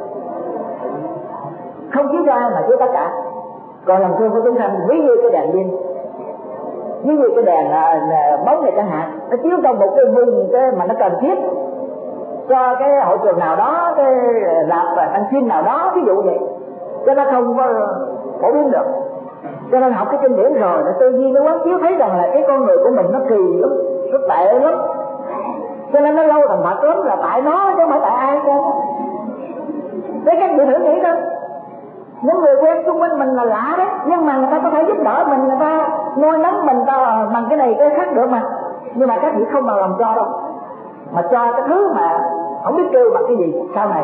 không chiếu cho ai mà chiếu tất cả. Còn lòng thương của chúng sanh ví như cái đèn pin, ví như cái đèn bóng này chẳng hạn, nó chiếu trong một cái vùng cái mà nó cần thiết cho cái hội trường nào đó, cái rạp ăn phim nào đó, ví dụ vậy, cho nó không có phổ biến được. Cho nên học cái kinh điển rồi nó tự nhiên nó quán chiếu thấy rằng là cái con người của mình nó kỳ lắm, nó tệ lắm, cho nên nó lâu thành Phật lắm là tại nó chứ không phải tại ai chứ. Thế các vị thử nghĩ coi, những người quen xung quanh mình là lạ đấy, nhưng mà người ta có thể giúp đỡ mình, người ta nuôi nấng mình ta bằng cái này cái khác được mà. Nhưng mà các vị không bằng lòng cho đâu, mà cho cái thứ mà không biết kêu bằng cái gì sau này,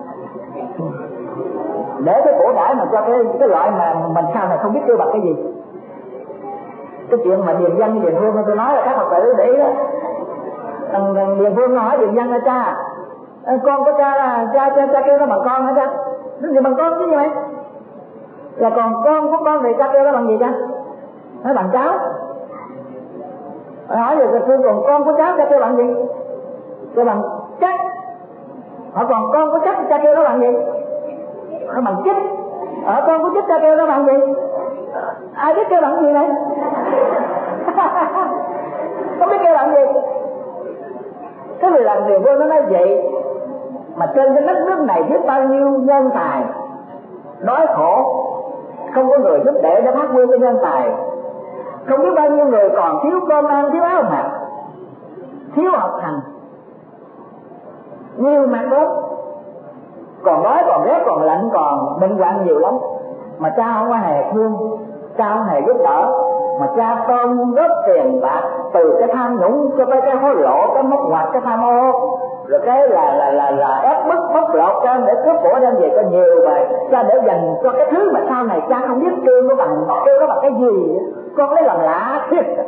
để cái cổ đãi mà cho cái loại mà mình sau này không biết kêu bằng cái gì. Cái chuyện mà Điền Văn Điền Phương tôi nói là các Phật tử để ý đó. Điền Phương hỏi Điền Văn là cha, con có cha là cha kêu nó bằng con hả cha? Nó gì bằng con chứ gì vậy? Là còn con của con thì cha kêu nó bằng gì cha? Nó bằng cháu. Hỏi rồi Phương còn con của cháu cha kêu bằng gì? Kêu bằng chắc. Hỏi còn con của chắc cha kêu nó bằng gì? Nó bằng chích. Con của chích cha kêu nó bằng gì? Ai biết kêu bằng gì này? Không biết kêu bằng gì. Cái người làm điều vô nó nói vậy, mà trên cái đất nước này biết bao nhiêu nhân tài đói khổ, không có người giúp để phát huy cái nhân tài, không biết bao nhiêu người còn thiếu cơm ăn, thiếu áo mặc, thiếu học hành, nhiều mặt đó, còn đói, còn rét, còn lạnh, còn bệnh hoạn nhiều lắm, mà cha không có hề thương, cha không hề giúp đỡ, mà cha tôm góp tiền bạc từ cái tham nhũng cho tới cái hối lộ, cái móc ngoặt, cái tham ô, rồi cái là ép bức bóc lột cha để cướp của đem về cho nhiều, và cha để dành cho cái thứ mà sau này cha không biết kêu nó bằng cái gì, con lấy làm lạ.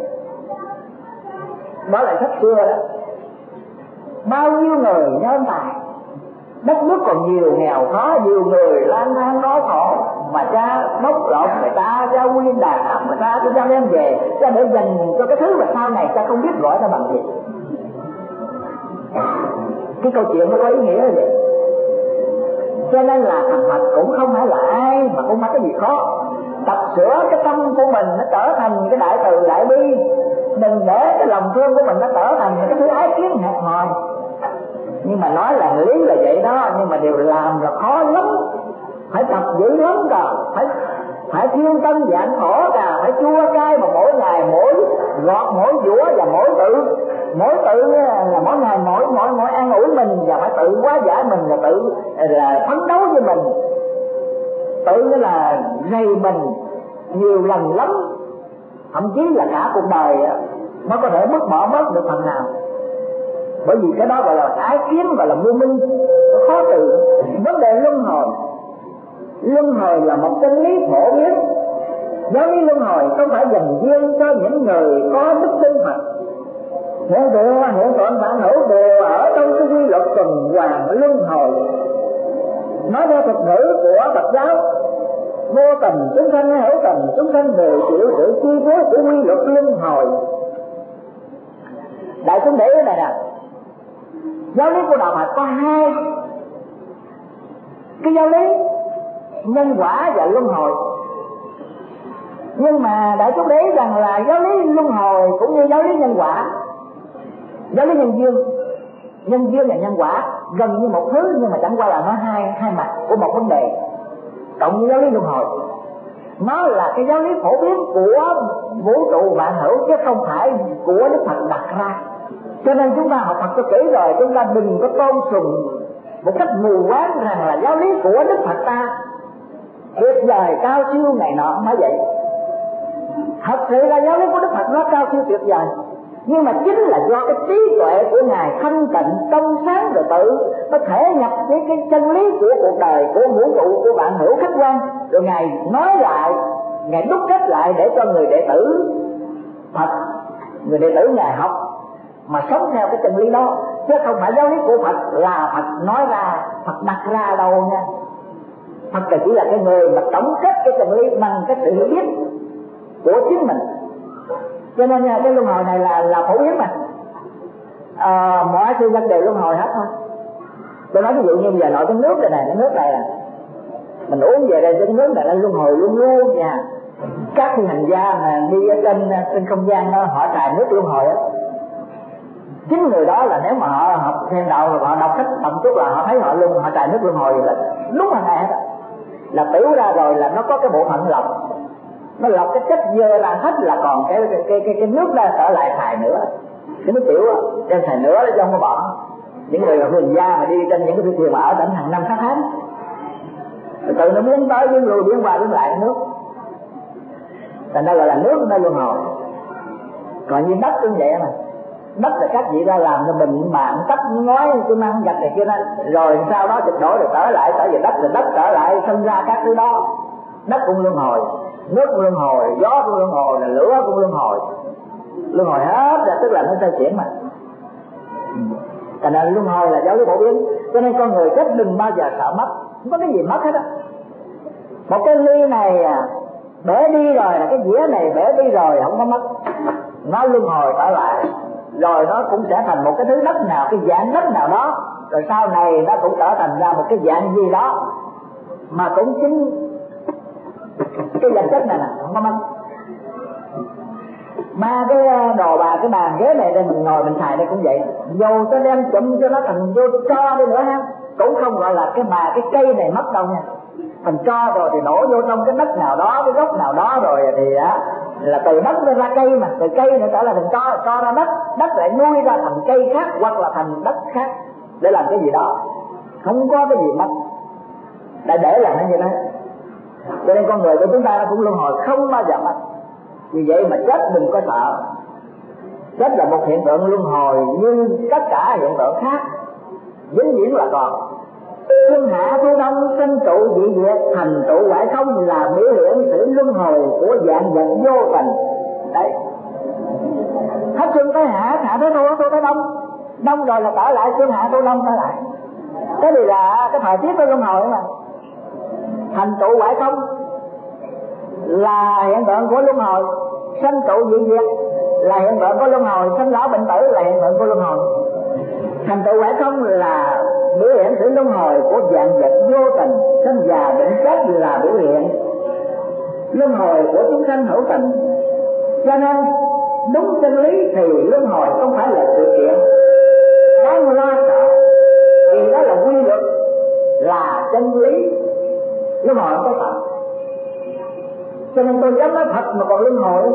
Đó là sách xưa đó. Bao nhiêu người nhân tài, đất nước còn nhiều nghèo khó, nhiều người lang thang đói khổ, mà cha bóc lột người ta, cha quyên đàn áp người ta, cha đem về, cha để dành cho cái thứ mà sau này cha không biết gọi nó bằng gì. Cái câu chuyện nó có ý nghĩa là vậy. Cho nên là thành Phật cũng không phải là ai mà cũng phải cái gì khó. Tập sửa cái tâm của mình nó trở thành cái đại từ đại bi, đừng để cái lòng thương của mình nó trở thành cái thứ ái kiến hẹp hòi. Nhưng mà nói là lý là vậy đó, nhưng mà điều làm là khó lắm, phải tập dữ lắm cả, phải thiên tân vạn khổ cả, phải chua cay mà mỗi ngày mỗi gọt mỗi dũa và mỗi tự là mỗi ngày mỗi an ủi mình, và phải tự hóa giải mình, là tự là phấn đấu với mình, tự là rầy mình nhiều lần lắm, thậm chí là cả cuộc đời nó có thể mất bỏ bớt được phần nào. Bởi vì cái đó gọi là ái kiến, gọi là vô minh, khó từ. Vấn đề luân hồi là một chân lý phổ biến. Giáo lý luân hồi không phải dành riêng cho những người có đức tin Phật. Hiện tượng vạn hữu đều ở trong cái quy luật tuần hoàn luân hồi. Nói theo thuật ngữ của Phật giáo, vô tình chúng sanh hay hữu tình chúng sanh đều chịu sự chi phối của quy luật luân hồi. Đại chúng để cái này nè, giáo lý của đạo Phật có hai cái giáo lý, nhân quả và luân hồi. Nhưng mà đại chúng để rằng là giáo lý luân hồi cũng như giáo lý nhân quả, giáo lý nhân duyên và nhân quả gần như một thứ, nhưng mà chẳng qua là nó hai mặt của một vấn đề. Cộng với giáo lý luân hồi, nó là cái giáo lý phổ biến của vũ trụ vạn hữu, chứ không phải của Đức Phật đặt ra. Cho nên chúng ta học Phật cho kỹ rồi, chúng ta đừng có tôn sùng một cách mù quáng rằng là giáo lý của Đức Phật ta tuyệt vời cao siêu này nọ, không phải vậy. Thật sự là giáo lý của Đức Phật nó cao siêu tuyệt vời, nhưng mà chính là do cái trí tuệ của Ngài thanh tịnh trong sáng, rồi tự nó thể nhập với cái chân lý của cuộc đời, của vũ trụ, của vạn hữu khách quan, rồi Ngài nói lại, Ngài đúc kết lại để cho người đệ tử Phật, người đệ tử Ngài học mà sống theo cái chân lý đó, chứ không phải giáo lý của Phật là Phật nói ra, Phật đặt ra đâu nha. Phật chỉ là cái người mà tổng kết cái chân lý bằng cái sự hiểu biết của chính mình. Cho nên cái luân hồi này là phổ biến mà, mọi sự vật đều luân hồi hết thôi. Tôi nói ví dụ như bây giờ nội cái nước này cái nước này mình uống về đây, cái nước này nó luân hồi luôn luôn nha. Các phi hành gia mà đi ở trên không gian đó, họ trải nước luân hồi á, chính người đó là nếu mà họ học thêm đạo, họ đọc sách tầm chút là họ thấy họ trải nước luân hồi là đúng hàng ngày hết, là tiểu ra rồi là nó có cái bộ phận lọc, nó lọc cái chất dơ ra hết, là còn cái nước ra trở lại xài nữa, cái nước tiểu đem xài nữa để cho không có bỏ. Những người là huyền gia mà đi trên những cái thuyền mà ở tỉnh hàng năm 6 tháng, tự nó muốn tới với người biến qua biến lại cái nước, thành ra gọi là nước nó luân hồi. Còn như đất cũng vậy mà, đất là các vị ra làm cho mình mạng tách ngói cái măng gạch này kia đó, rồi sau đó chụp đổ rồi trở lại trở về đất, rồi đất trở lại sinh ra các thứ đó. Đất cũng luân hồi, nước cũng luân hồi, gió cũng luân hồi, là lửa cũng luân hồi hết, là tức là nó xoay chuyển mà. Thành ra luân hồi là giáo lý phổ biến. Cho nên con người chết đừng bao giờ sợ mất, không có cái gì mất hết á. Một cái ly này bể đi rồi, là cái dĩa này bể đi rồi không có mất, nó luân hồi trở lại, rồi nó cũng sẽ thành một cái thứ đất nào, cái dạng đất nào đó, rồi sau này nó cũng trở thành ra một cái dạng gì đó, mà cũng chính cái vật chất này nè không có mất. Ba cái đồ bà, cái bàn ghế này đây mình ngồi mình xài đây cũng vậy, dầu cho đem chụm cho nó thành vô cho đi nữa ha, cũng không gọi là cái cây này mất đâu nha. Mình cho rồi thì đổ vô trong cái đất nào đó, cái gốc nào đó, rồi thì là từ đất nó ra cây, mà từ cây nó trở lại thành cho ra đất, đất lại nuôi ra thành cây khác hoặc là thành đất khác để làm cái gì đó, không có cái gì mất, để làm cái gì đó. Cho nên con người của chúng ta nó cũng luân hồi, không bao giờ mất. Vì vậy mà chết đừng có sợ. Chết là một hiện tượng luân hồi như tất cả hiện tượng khác, vĩnh viễn là còn. Xuân hạ thu đông sanh trụ dị diệt, thành trụ hoại không là biểu hiện sự luân hồi của vạn vật vô tình. Đấy, hết xuân tới hạ, hạ tới thu, thu tới đông, đông rồi là trở lại xuân hạ thu đông trở lại. Cái này là cái thời tiết của luân hồi mà. Thành trụ hoại không là hiện tượng của luân hồi, sanh trụ dị diệt là hiện tượng của luân hồi, sanh lão bệnh tử là hiện tượng của luân hồi. Thành tựu hoại không là biểu hiện sự luân hồi của vạn vật vô tình, sanh già bệnh chết là biểu hiện luân hồi của chúng sanh hữu tình. Cho nên đúng chân lý thì luân hồi không phải là sự kiện đáng lo sợ, vì đó là quy luật, là chân lý. Luân hồi không có thật, cho nên tôi dám nói thật mà còn luân hồi.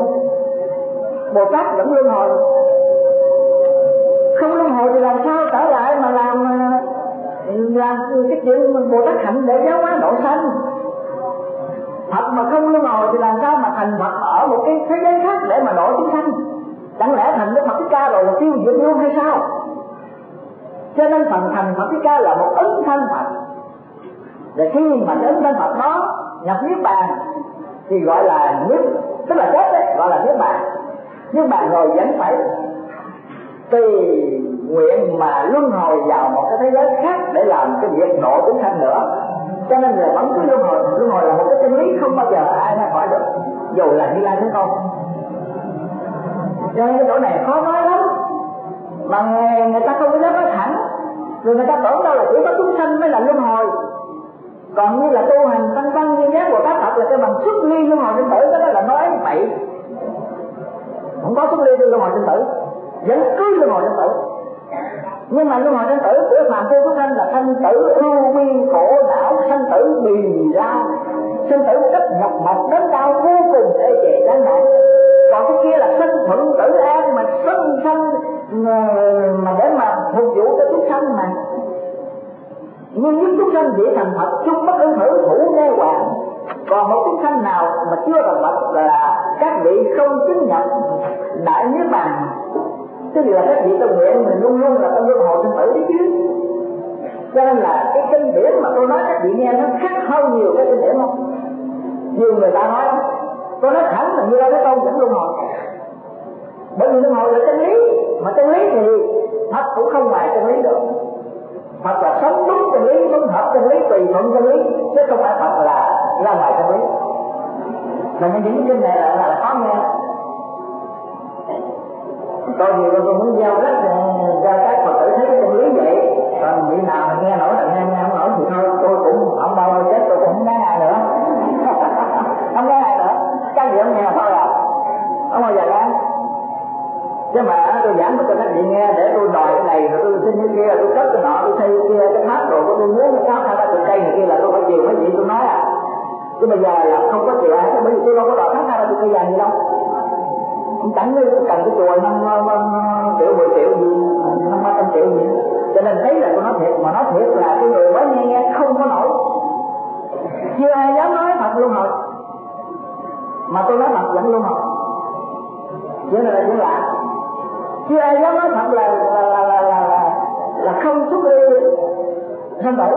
Bồ Tát vẫn luân hồi, không luân hồi thì làm sao trở lại mà làm cái chuyện Bồ Tát hạnh để giáo hóa độ sanh. Phật mà không luân hồi thì làm sao mà thành Phật ở một cái thế giới khác để mà độ chúng sanh? Chẳng lẽ thành Đức Phật Thích Ca rồi là tiêu diệt luôn hay sao? Cho nên phần thành Phật Thích Ca là một ứng thân Phật. Rồi khi mà cái ứng thân Phật đó nhập niết bàn thì gọi là niết, tức là chết đấy, gọi là niết bàn. Niết bàn rồi vẫn phải tùy nguyện mà luân hồi vào một cái thế giới khác để làm cái việc độ chúng sanh nữa. Cho nên là vẫn cứ luân hồi là một cái chân lý không bao giờ ai ra khỏi được, dù là Như Lai Thế Tôn. Cho nên cái chỗ này khó nói lắm, mà người ta không có dám nói thẳng, rồi người ta tưởng đâu là chỉ có chúng sanh mới là luân hồi. Còn như là tu hành tăng văn như giác Bồ Tát Phật là cái bằng xuất ly luân hồi sinh tử, đó là nói bậy. Không có xuất ly luân hồi sinh tử, vẫn cứ luân hồi sinh tử. Nhưng mà luân hồi sinh tử của phàm phu chúng sanh là sanh tử ưu bi khổ não, sanh tử bì la, sanh tử rất nhọc nhọc đến đau vô cùng để về đáng nạn. Còn cái kia là sanh thuận tử an mà sanh mà để mà phục vụ cho chúng sanh mà. Nhưng những chúng sanh vị thành Phật chung bất ứng thử thủ nghe hoàng. Còn một chúng sanh nào mà chưa thành Phật là các vị không chứng nhập đại niết bàn. Tức là các vị tâm nguyện mình luôn luôn là trong luân hồi sinh tử đấy chứ. Cho nên là cái kinh điển mà tôi nói các vị nghe nó khác hơn nhiều cái kinh điển không? Nhiều người ta nói đó, tôi nói thẳng là Như Lai Thế Tôn vẫn luân hồi. Bởi vì luân hồi là chân lý, mà chân lý thì Phật cũng không ngoài chân lý được. Phật là sống đúng chân lý, sống hợp chân lý, tùy thuận chân lý, chứ không phải Phật là ra ngoài chân lý. Là những cái kinh này là khó nghe. Tôi thì tôi muốn giao rất ra các Phật tử thấy cái chân lý vậy. Còn vị nào mà nghe nổi là nghe không nổi thì thôi, tôi cũng không bao giờ chết, tôi cũng không nghe ai nữa. Không nghe ai nữa, các vị không nghe thôi à, không bao giờ nghe. Chứ mà tôi giảng cho các vị nghe để tôi đòi cái này, rồi tôi xin cái kia, tôi cất cái nọ, tôi xây cái kia, cái tháp đồ của tôi muốn cái tháp 2-3 cây này kia là tôi phải chiều mấy vị tôi nói à. Chứ bây giờ là không có chiều ai, bởi vì tôi đâu có đòi tháp 2-3 cây vàng gì đâu. Chẳng như cần cái chùa 5 triệu 10 triệu gì, 500 triệu gì. Cho nên thấy là tôi nói thiệt, mà nói thiệt là cái người mới nghe không có nổi. Chưa ai dám nói Phật luân hồi, mà tôi nói Phật vẫn luân hồi. Chứ này là chuyện lạ. Chưa ai dám nói Phật là không xuất ly sanh tử.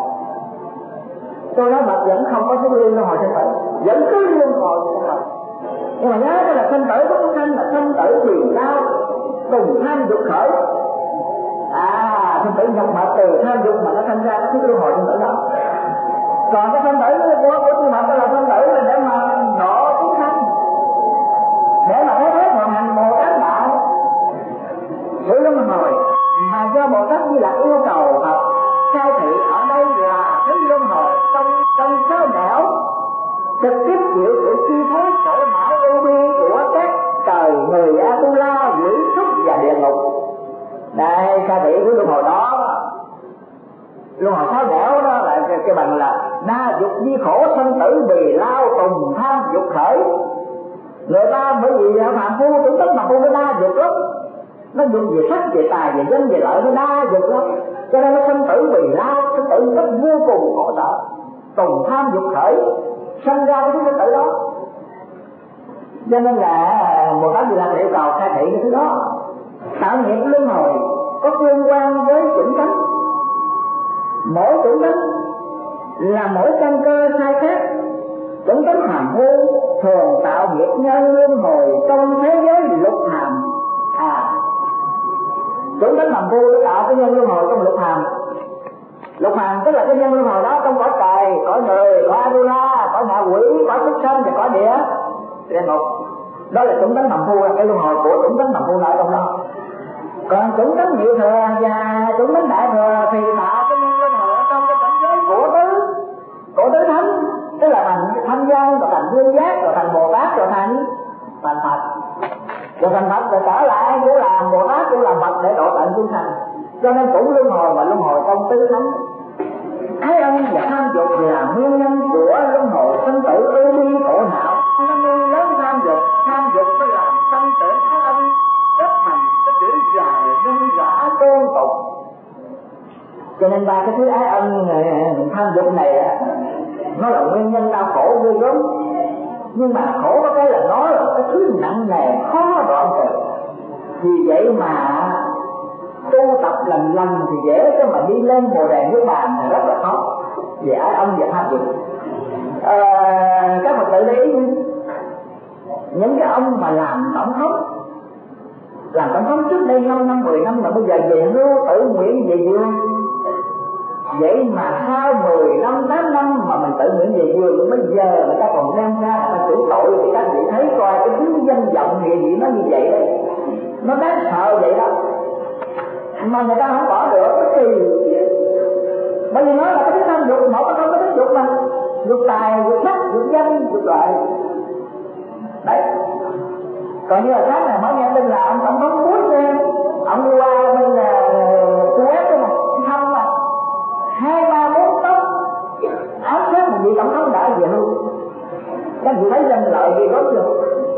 Tôi nói Phật vẫn không có xuất ly luân hồi sanh tử, vẫn cứ luân hồi sanh tử. Nhưng mà nhớ đó là sanh tử của chúng sanh là sanh tử vì sao cùng tham dục khởi. Sanh tử nhập mật từ tham dục mà nó sanh ra cái luân hồi sanh tử đó. Còn cái sanh tử của chư Phật là sanh tử là để mà độ chúng sanh, để mà thấy hết hoàn hành Bồ Tát đạo sự luân hồi mà do Bồ Tát Di Lặc yêu cầu Phật khai thị ở đây là cái luân hồi trong sáu nẻo trực tiếp chịu sự chi phối khổ não ưu bi của các trời người Atula, quỷ súc và địa ngục. Đây khai thị cái luân hồi đó, luân hồi sáu nẻo đó là cái bằng là đa dục di khổ sanh tử bì lao tùng tham dục khởi. Người ta bởi vì phàm phu tưởng tức mà phu nó đa dục lắm, nó dục về sắc, về tài, về danh, về lợi, nó đa dục lắm, cho nên nó sanh tử bì lao, sanh tử rất vô cùng khổ sở, tùng tham dục khởi, sanh ra cái sanh tử đó. Cho nên là một cái gì là yêu cầu khai thị cái thứ đó, tạo nghiệp luân hồi có liên quan với chủng tánh, Mỗi chủng tánh là mỗi căn cơ sai khác. Chủng tánh hàm hư thường tạo nghiệp nhân luân hồi trong thế giới lục hàm. Chủng tánh hàm hư tạo cái nhân luân hồi trong lục hàm. Lục hàm tức là cái nhân luân hồi đó trong cõi trời, cõi người, cõi Adula, cõi ngạ quỷ, cõi súc sanh và cõi địa ngục. Đó là chủng tánh hàm hư, là cái luân hồi của chủng tánh hàm hư ở trong đó. Còn chủng tánh nhị thừa và chủng tánh đại thừa thì tạo cái nhân luân hồi trong cái cảnh giới của tứ thánh, tức là thành thanh văn, rồi thành dương giác, rồi thành Bồ Tát, rồi thành Phật. Rồi thành Phật rồi trở lại cũng làm Bồ Tát, cũng làm Phật để độ tận chúng sanh. Cho nên cũng luân hồi và luân hồi trong tứ thánh. Ái ân và tham dục là nguyên nhân của luân hồi sinh tử ưu bi khổ não. Nó nguyên lớn tham dục mới làm tâm tưởng ái ân kết thành cái chữ dài nhân giả tôn tục. Cho nên ba cái thứ ái ân tham dục này nó là nguyên nhân đau khổ ghê gớm. Nhưng mà khổ có cái là nó là cái thứ nặng nề khó đoạn trừ. Vì vậy mà tu tập lần lần thì dễ, chứ mà đi lên Bồ Đề Niết Bàn thì rất là khó. Về ái ân và tham dục. Các Phật tử để ý những cái ông mà làm tổng thống trước đây 5 năm 10 năm mà bây giờ về hưu tự nguyện về dương. Vậy mà sau 10 năm 8 năm mà mình tự nguyện về dương, bây giờ người ta còn đem ra người ta xử tội thì các vị thấy coi cái thứ danh vọng địa vị nó như vậy đấy, nó đáng sợ vậy đó. Mà người ta không bỏ được cái kỳ vậy. Bởi vì nó là cái tham dục, một không có tính dục mà dục tài, dục sắc, dục danh, dục lợi đấy. Còn như là sáng này mới nghe tin là ông tổng thống Bush nha, ông đi qua bên Kuwait đó mà thăm mà 2-3-4 tóc áo sát một vị tổng thống đã về hưu. Các vị thấy danh lợi gì đó chưa?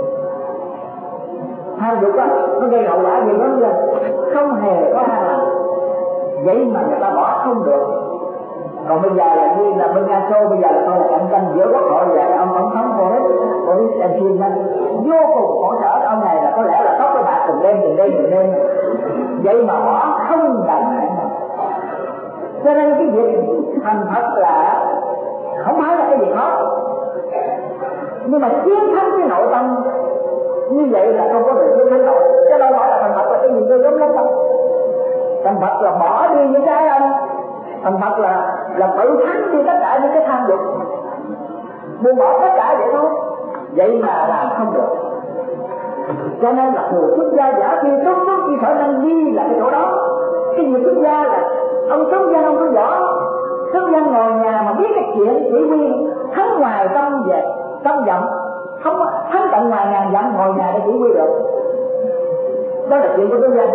Tham dục đó nó gây hậu quả gì đó chưa? Không hề có ai làm. Vậy mà người ta bỏ không được. Còn bây giờ là như là bên Nga Xô, bây giờ là tôi là cạnh tranh giữa quốc hội và ông tổng thống Boris Johnson vô cùng khổ sở. Ông này là có lẽ là tóc với bạc từng đêm. Vậy mà bỏ không đành. Cho nên cái việc thành Phật là không phải là cái việc khó, nhưng mà chiến thắng cái nội tâm như vậy là không có được chiến thắng nổi. Chứ đâu phải là thành Phật là cái gì ghê gớm lắm đâu. Thành Phật là bỏ đi những cái anh, thành Phật là tự thắng đi tất cả những cái tham dục, buông bỏ tất cả vậy thôi. Vậy mà làm không được. Cho nên là phù xuất gia giả phi tốt tốt chỉ sở năng đi là cái chỗ đó. Cái gì xuất gia là ông xuất gia ông có võ, xuất gia ngồi nhà mà biết cái chuyện chỉ huy thắng ngoài tâm về tâm vọng, không thắng tận ngoài ngàn dặm ngồi nhà để chỉ huy được. Đó là chuyện của xuất gia.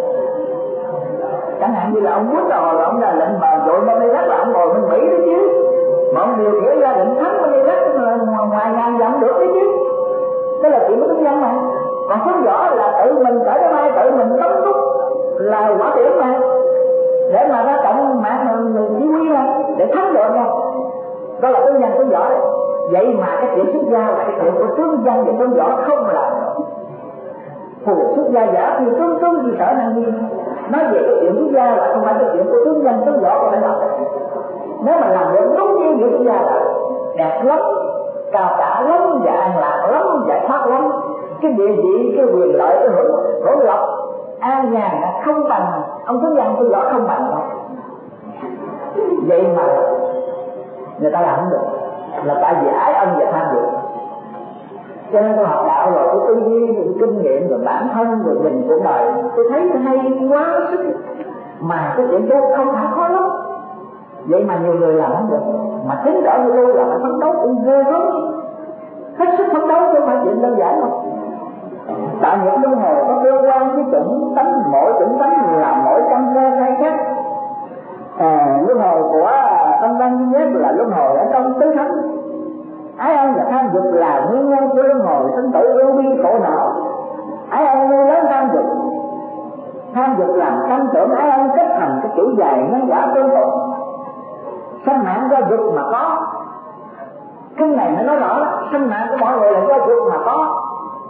Chẳng hạn như là ông Bush rồi là ông ra lệnh mà dội bên Iraq là ông ngồi bên Mỹ đấy chứ, mà ông điều khiển ra lệnh thắng bên Iraq ngoài ngàn dặm được đấy chứ. Đó là chuyện của xuất gia mà. Còn sống võ là tự mình cởi cái vai, tự mình tấm túc là quả điểm mà, để mà ra trận mạng người chỉ huy ra để thắng được nha. Đó là tướng nhân tướng võ đấy. Vậy mà cái chuyện xuất gia là cái chuyện của tướng dân và tướng võ không làm được. Phù xuất gia giả thì tướng gì sở năng nhiên. Nói về cái chuyện xuất gia là không phải cái chuyện của tướng dân tướng võ của phải làm. Nếu mà làm được đúng như việc xuất gia là đẹp lắm, cao cả lắm và an lạc lắm, giải thoát lắm. Cái địa vị, cái quyền lợi, cái hưởng lộc an nhàn không bằng ông tướng dân tướng võ không bằng đâu. Vậy mà người ta làm không được là tại vì ái ân và tham dục. Cho nên tôi học đạo rồi tôi tư duy, tôi kinh nghiệm rồi bản thân rồi mình cuộc đời tôi thấy hay quá sức. Mà cái chuyện tu không phải khó lắm. Vậy mà nhiều người làm không được. Mà tính rõ như tôi là phải phấn đấu cũng ghê lắm, hết sức phấn đấu chứ không phải chuyện đơn giản đâu. Tại những luân hồi có cơ quan với chủng tánh, mỗi chủng tánh là mỗi căn cơ khai khác. Luân hồi của tâm văn duy nhất là luân hồi ở trong tứ thánh. Ái ân và tham dục là nguyên nhân của luân hồi sinh tử ưu bi khổ não. Ái ân nuôi lớn tham dục làm tâm tưởng ái ân kết thành cái chữ dài nhân quả tương tự. Sinh mạng do dục mà có. Cái này nó nói rõ đó, sinh mạng của mọi người là do dục mà có.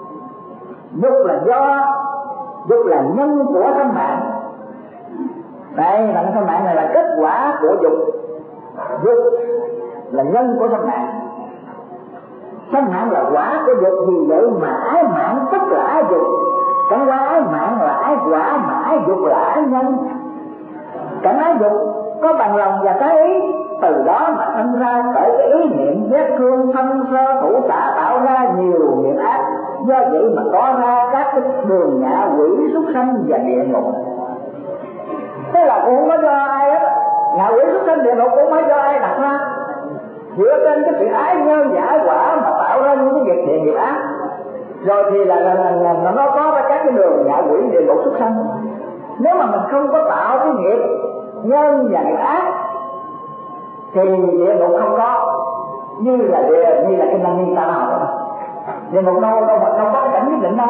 Dục là nhân của sinh mạng. Đây, là sanh mạng này là kết quả của dục. Dục là nhân của sanh mạng. Sanh mạng là quả của dục, vì vậy mà ái mạng tức là ái dục. Cảnh qua ái mạng là ái quả, mà ái dục là ái nhân. Cảnh ái dục có bằng lòng và cái ý, từ đó mà sinh ra bởi cái ý niệm vết thương thân sơ thủ xã, tạo ra nhiều nghiệp ác. Do vậy mà có ra các cái đường ngạ quỷ, súc sanh và địa ngục. Thế là cũng không có do ai hết, ngạ quỷ súc sanh địa ngục cũng không có do ai đặt ra, dựa trên cái sự ái nhân và ái quả mà tạo ra những cái việc địa nghiệp ác. Rồi thì là nó có các cái đường ngạ quỷ, địa ngục, súc sanh. Nếu mà mình không có tạo cái nghiệp nhân và nghiệp ác thì địa ngục không có, như là cái năng nhiên ta nào đó. Địa ngục đâu có cảnh nhất định đâu.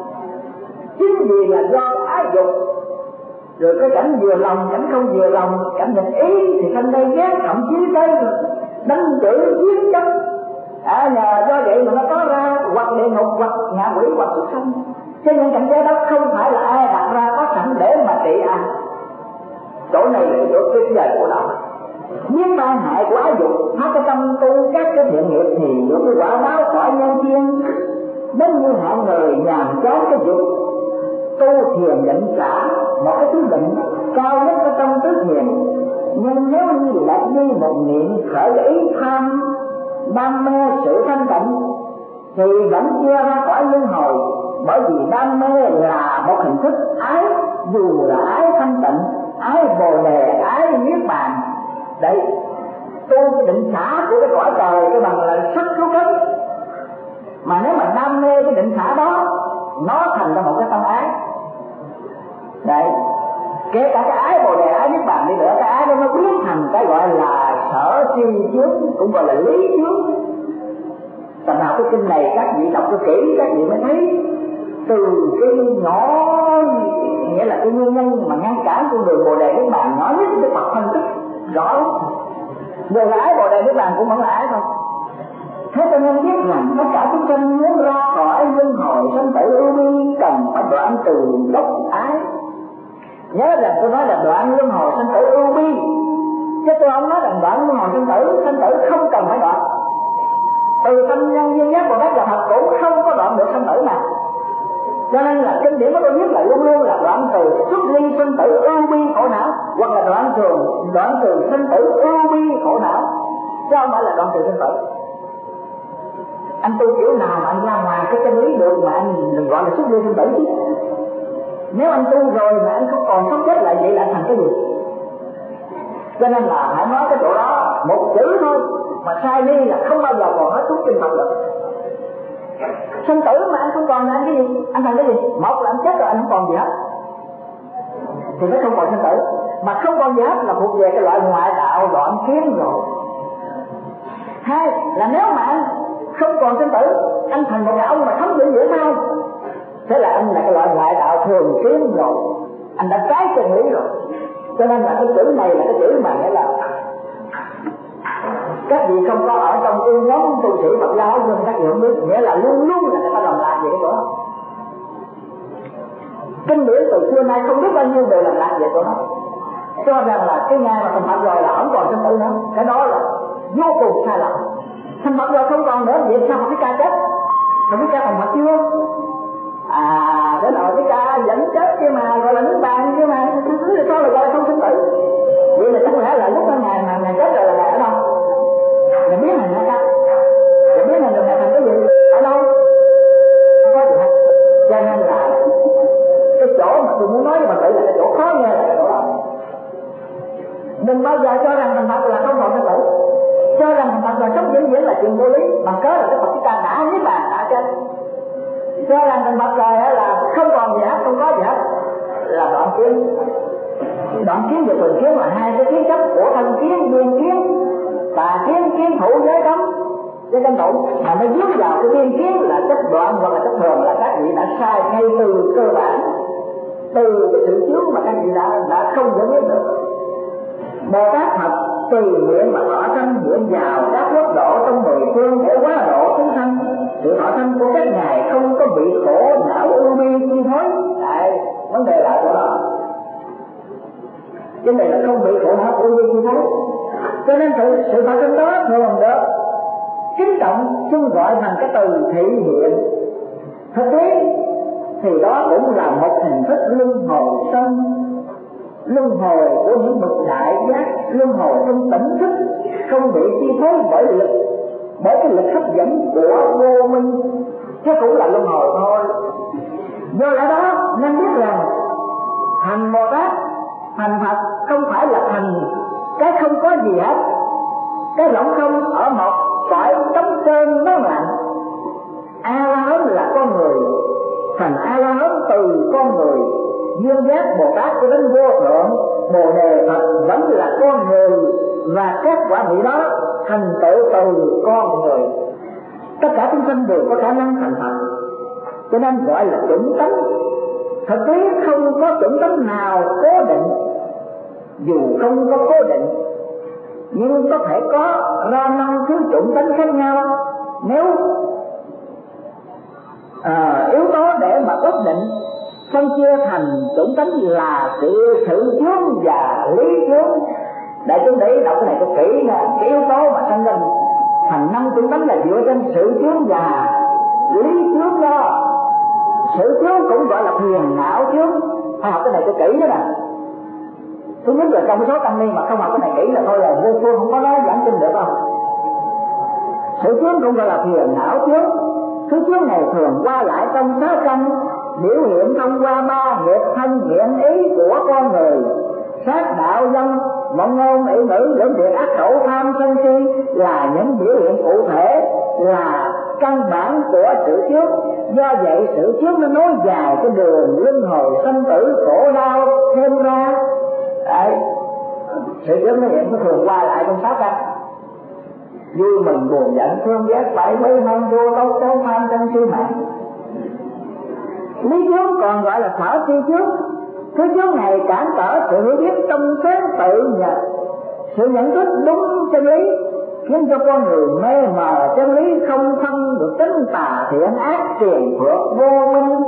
Chính vì là do ái dục, rồi cái cảnh vừa lòng, cảnh không vừa lòng, cảnh nghịch ý thì sanh đây ghét, thậm chí tới đánh chửi giết chóc. Do vậy mà nó có ra hoặc địa ngục, hoặc ngạ quỷ, hoặc súc sanh. Cho nên cảnh giới đó không phải là ai đặt ra có sẵn để mà trị ai. Chỗ này là chỗ tuyệt vời của đạo. Nhưng tai hại của ái dục, nó cái tâm tu các cái thiện nghiệp thì được cái quả báo khỏi nhân thiên. Đến như hạng người nhàm chán cái dục, tu thiền định xả, một cái thứ định cao nhất của tâm tứ thiền. Nhưng nếu như lại đi một niệm khởi cái ý tham, đam mê sự thanh tịnh thì vẫn chưa ra khỏi luân hồi. Bởi vì đam mê là một hình thức ái, dù là ái thanh tịnh, ái bồ đề, ái niết bàn. Đấy, tu cái định xả của cái cõi trời cái bằng là sắc thú cấn. Mà nếu mà đam mê cái định xả đó, nó thành ra một cái tâm ái. Đấy, kể cả cái ái bồ đề, ái niết bàn đi nữa, cái ái đó nó biến thành cái gọi là sở tri chướng, cũng gọi là lý chướng. Thành nào cái kinh này các vị đọc cho kỹ, các vị mới thấy từ cái nhỏ, nghĩa là cái nguyên nhân mà ngăn cản con đường bồ đề niết bàn nhỏ nhất cái Phật phân tích rõ. Giờ là ái bồ đề niết bàn cũng vẫn là ái thôi. Thế cho nên biết rằng tất cả chúng sanh muốn ra khỏi luân hồi sanh tử ưu bi cần phải đoạn từ gốc ái. Nhớ rằng tôi nói là đoạn luân hồi sanh tử ưu bi, chứ tôi không nói rằng đoạn luân hồi sanh tử không cần phải đoạn. Từ tâm nhân duy nhất của các nhà Phật cũng không có đoạn được sanh tử nào. Cho nên là kinh điển của tôi viết là luôn luôn là đoạn từ xuất ly sanh tử ưu bi khổ não, hoặc là đoạn từ sanh tử ưu bi khổ não, chứ không phải là đoạn từ sanh tử. Anh tu kiểu nào mà anh ra ngoài cái chân lý được mà anh đừng gọi là xuất ly sanh tử chứ. Nếu anh tu rồi mà anh không còn sống chết lại vậy là anh thành cái gì? Cho nên là hãy nói cái chỗ đó một chữ thôi mà sai đi là không bao giờ còn nói thuốc kinh Phật được. Sanh tử mà anh không còn là anh cái gì? Anh thành cái gì? Một là anh chết rồi anh không còn gì hết thì nó không còn sanh tử. Mà không còn gì hết là thuộc về cái loại ngoại đạo đoạn kiến rồi. Hai là nếu mà anh không còn sanh tử, anh thành một ông mà thống lĩnh dễ sao, thế là anh là cái loại ngoại đạo thường kiến rồi, anh đã trái chân lý rồi. Cho nên là cái chữ này là cái chữ mà nghĩa là các vị không có ở trong cái nhóm tu sĩ Phật giáo nhưng các vị không biết, nghĩa là luôn luôn là người ta làm lạc về cái chỗ đó. Kinh điển từ xưa nay không biết bao nhiêu đều làm lạc về chỗ đó, cho rằng là cái ngày mà thành Phật rồi là không còn sanh tử nữa. Cái đó là vô cùng sai lầm. Thành Phật rồi không còn nữa, vậy sao Phật Thích Ca chết? Phật Thích Ca thành Phật chưa? Đến rồi cái ca dẫn chết kia mà gọi là niết bàn kia mà sao là gọi là không sinh tử? Vậy là chắc lẽ là lúc đó ngài chết rồi là ngài ở đâu? Ngài biết mình hay sao? Ngài biết mình rồi ngài thành cái gì? Ở đâu? Không có gì hết. Cho nên là cái chỗ mà tôi muốn nói với bà tử là cái chỗ khó nghe là cái chỗ đó. Đừng bao giờ cho rằng thành Phật là không còn sinh tử, cho rằng thành Phật là sống vĩnh viễn là chuyện vô lý, bằng cớ là cái Phật Thích Ca đã niết bàn đã chết. Cho rằng thành Phật rồi là không còn gì hết, không có gì hết là đoạn kiến. Đoạn kiến và thường kiến là hai cái kiến chấp của thân kiến, biên kiến, tà kiến, kiến thủ, giới cấm, giới cấm thủ. Mà nó dướng vào cái biên kiến là chấp đoạn hoặc là chấp thường là các vị đã sai ngay từ cơ bản, từ cái sự chướng mà các vị đã không giải quyết được. Bồ Tát Phật tùy nguyện mà thọ sanh nguyện vào các quốc độ trong mười phương để hóa độ chúng sanh. Sự thọ sanh của các ngài không có bị khổ não ưu bi chi phối. Đấy, vấn đề là của nó. Vấn đề là không bị khổ não của gì chi phối. Cho nên sự thật trong đó thường được kính trọng xưng gọi bằng cái từ thị hiện. Thực tế thì đó cũng là một hình thức luân hồi sông, luân hồi của những bậc đại giác, luân hồi trong tỉnh thức, không bị chi phối bởi cái lực hấp dẫn của vô minh, chứ cũng là luân hồi thôi. Do lẽ đó nên biết rằng thành Bồ Tát, thành Phật không phải là thành cái không có gì hết, cái rỗng không ở một cõi trống trơn vắng lặng. A La Hán là con người, thành A La Hán từ con người. Duyên giác Bồ Tát cho đến vô thượng Bồ Đề Phật vẫn là con người, và các quả vị đó thành tựu từ con người. Tất cả chúng sinh đều có khả năng thành Phật, cho nên gọi là chủng tánh. Thực tế không có chủng tánh nào cố định, dù không có cố định nhưng có thể có ra năm thứ chủng tánh khác nhau. Nếu yếu tố để mà ước định phân chia thành chủng tánh là sự chướng và lý chướng. Đại chúng để đọc cái này cho kỹ nè, cái yếu tố mà sanh lên thành năm chủng tánh là dựa trên sự chướng và lý chướng đó. Sự chướng cũng gọi là phiền não chướng, phải học cái này cho kỹ đó nè. Thứ nhất là trong số tăng ni mà không học cái này kỹ là thôi là vô phương, không có nói giảng kinh được đâu. Sự chướng cũng gọi là phiền não chướng. Thứ chướng này thường qua lại trong sáu căn, biểu hiện thông qua ba nghiệp thân hiện ý của con người: sát đạo dâm, mộng ngôn ỷ ngữ, lưỡng thiệt ác khẩu, tham sân si là những biểu hiện cụ thể, là căn bản của sự trước. Do vậy sự trước nó nối dài cái đường luân hồi sanh tử khổ đau thêm ra. Đấy, sự trước nó hiện nó thường qua lại trong sáu căn: vui mừng buồn giận thương ghét phải mấy hân vô lâu tấu tham sân si mạng. Lý trước còn gọi là sở tri trước. Thứ trước này cản trở sự hiểu biết trong sáng tự nhập, sự nhận thức đúng chân lý, khiến cho con người mê mờ chân lý, không phân được tính tà thiện ác, triền phượng vô minh.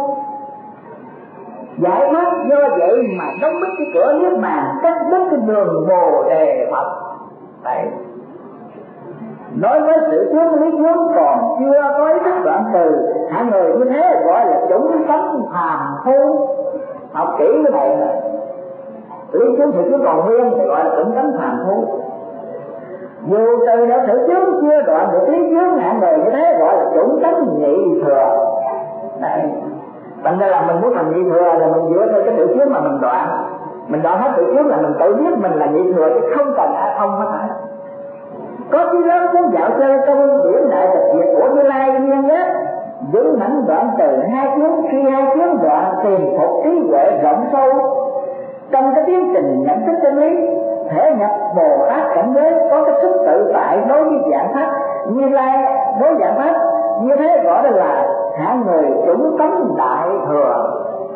Giải thoát do vậy mà đóng bít cái cửa niết bàn, cắt đứt cái đường Bồ Đề Phật. Đấy. Nói với sự chướng lý chướng còn chưa có ý thức đoạn từ, hạng người như thế gọi là chủng tánh phàm phu. Học kỹ cái này là lý chướng sự chướng còn nguyên thì gọi là chủng tánh phàm phu. Dù từ đã sự chướng chưa đoạn được lý chướng, hạng người như thế gọi là chủng tánh nhị thừa. Đấy. Thành ra là mình muốn thành nhị thừa là mình dựa theo cái sự chướng mà mình đoạn. Mình đoạn hết sự chướng là mình tự biết mình là nhị thừa, chứ không cần ai thông hết thảy. Có chí lớn muốn dạo chơi trong biển đại tịch diệt của Như Lai nguyên nhất, vững mãnh đoạn từ hai chướng, khi hai chướng đoạn tìm phục trí huệ rộng sâu. Trong cái tiến trình nhận thức chân lý, thể nhập Bồ Tát cảnh giới có cái sức tự tại đối với dạng pháp, Như Lai đối dạng pháp, như thế gọi là hạng người chủng tánh đại thừa.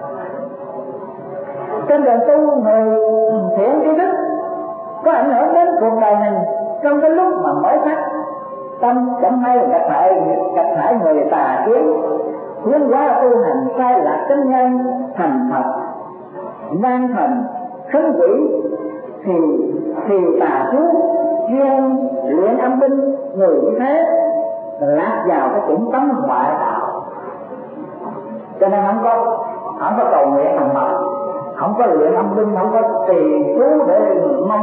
Trên đường tu, người thiện tri thức có ảnh hưởng đến cuộc đời mình. Trong cái lúc mà mới phát tâm chẳng may gặp phải người tà kiến, hướng hóa tu hành sai lạc chánh nhân, thành Phật, nan thần, khấn quỷ, thì tà thú chuyên luyện âm binh. Người như thế lạc vào cái chủng tánh ngoại đạo, cho nên không có cầu nguyện thành Phật, không có luyện âm binh, không có trì chú để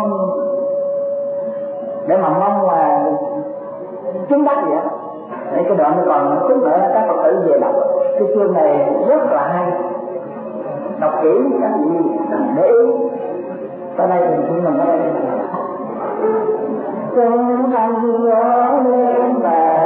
mong là chứng đắc vậy. Để cái đoạn này còn chút nữa các Phật tử về đọc cái chương này rất là hay, đọc kỹ các vị để ý. Sau đây thì chúng mình nói chúng thành gió lên và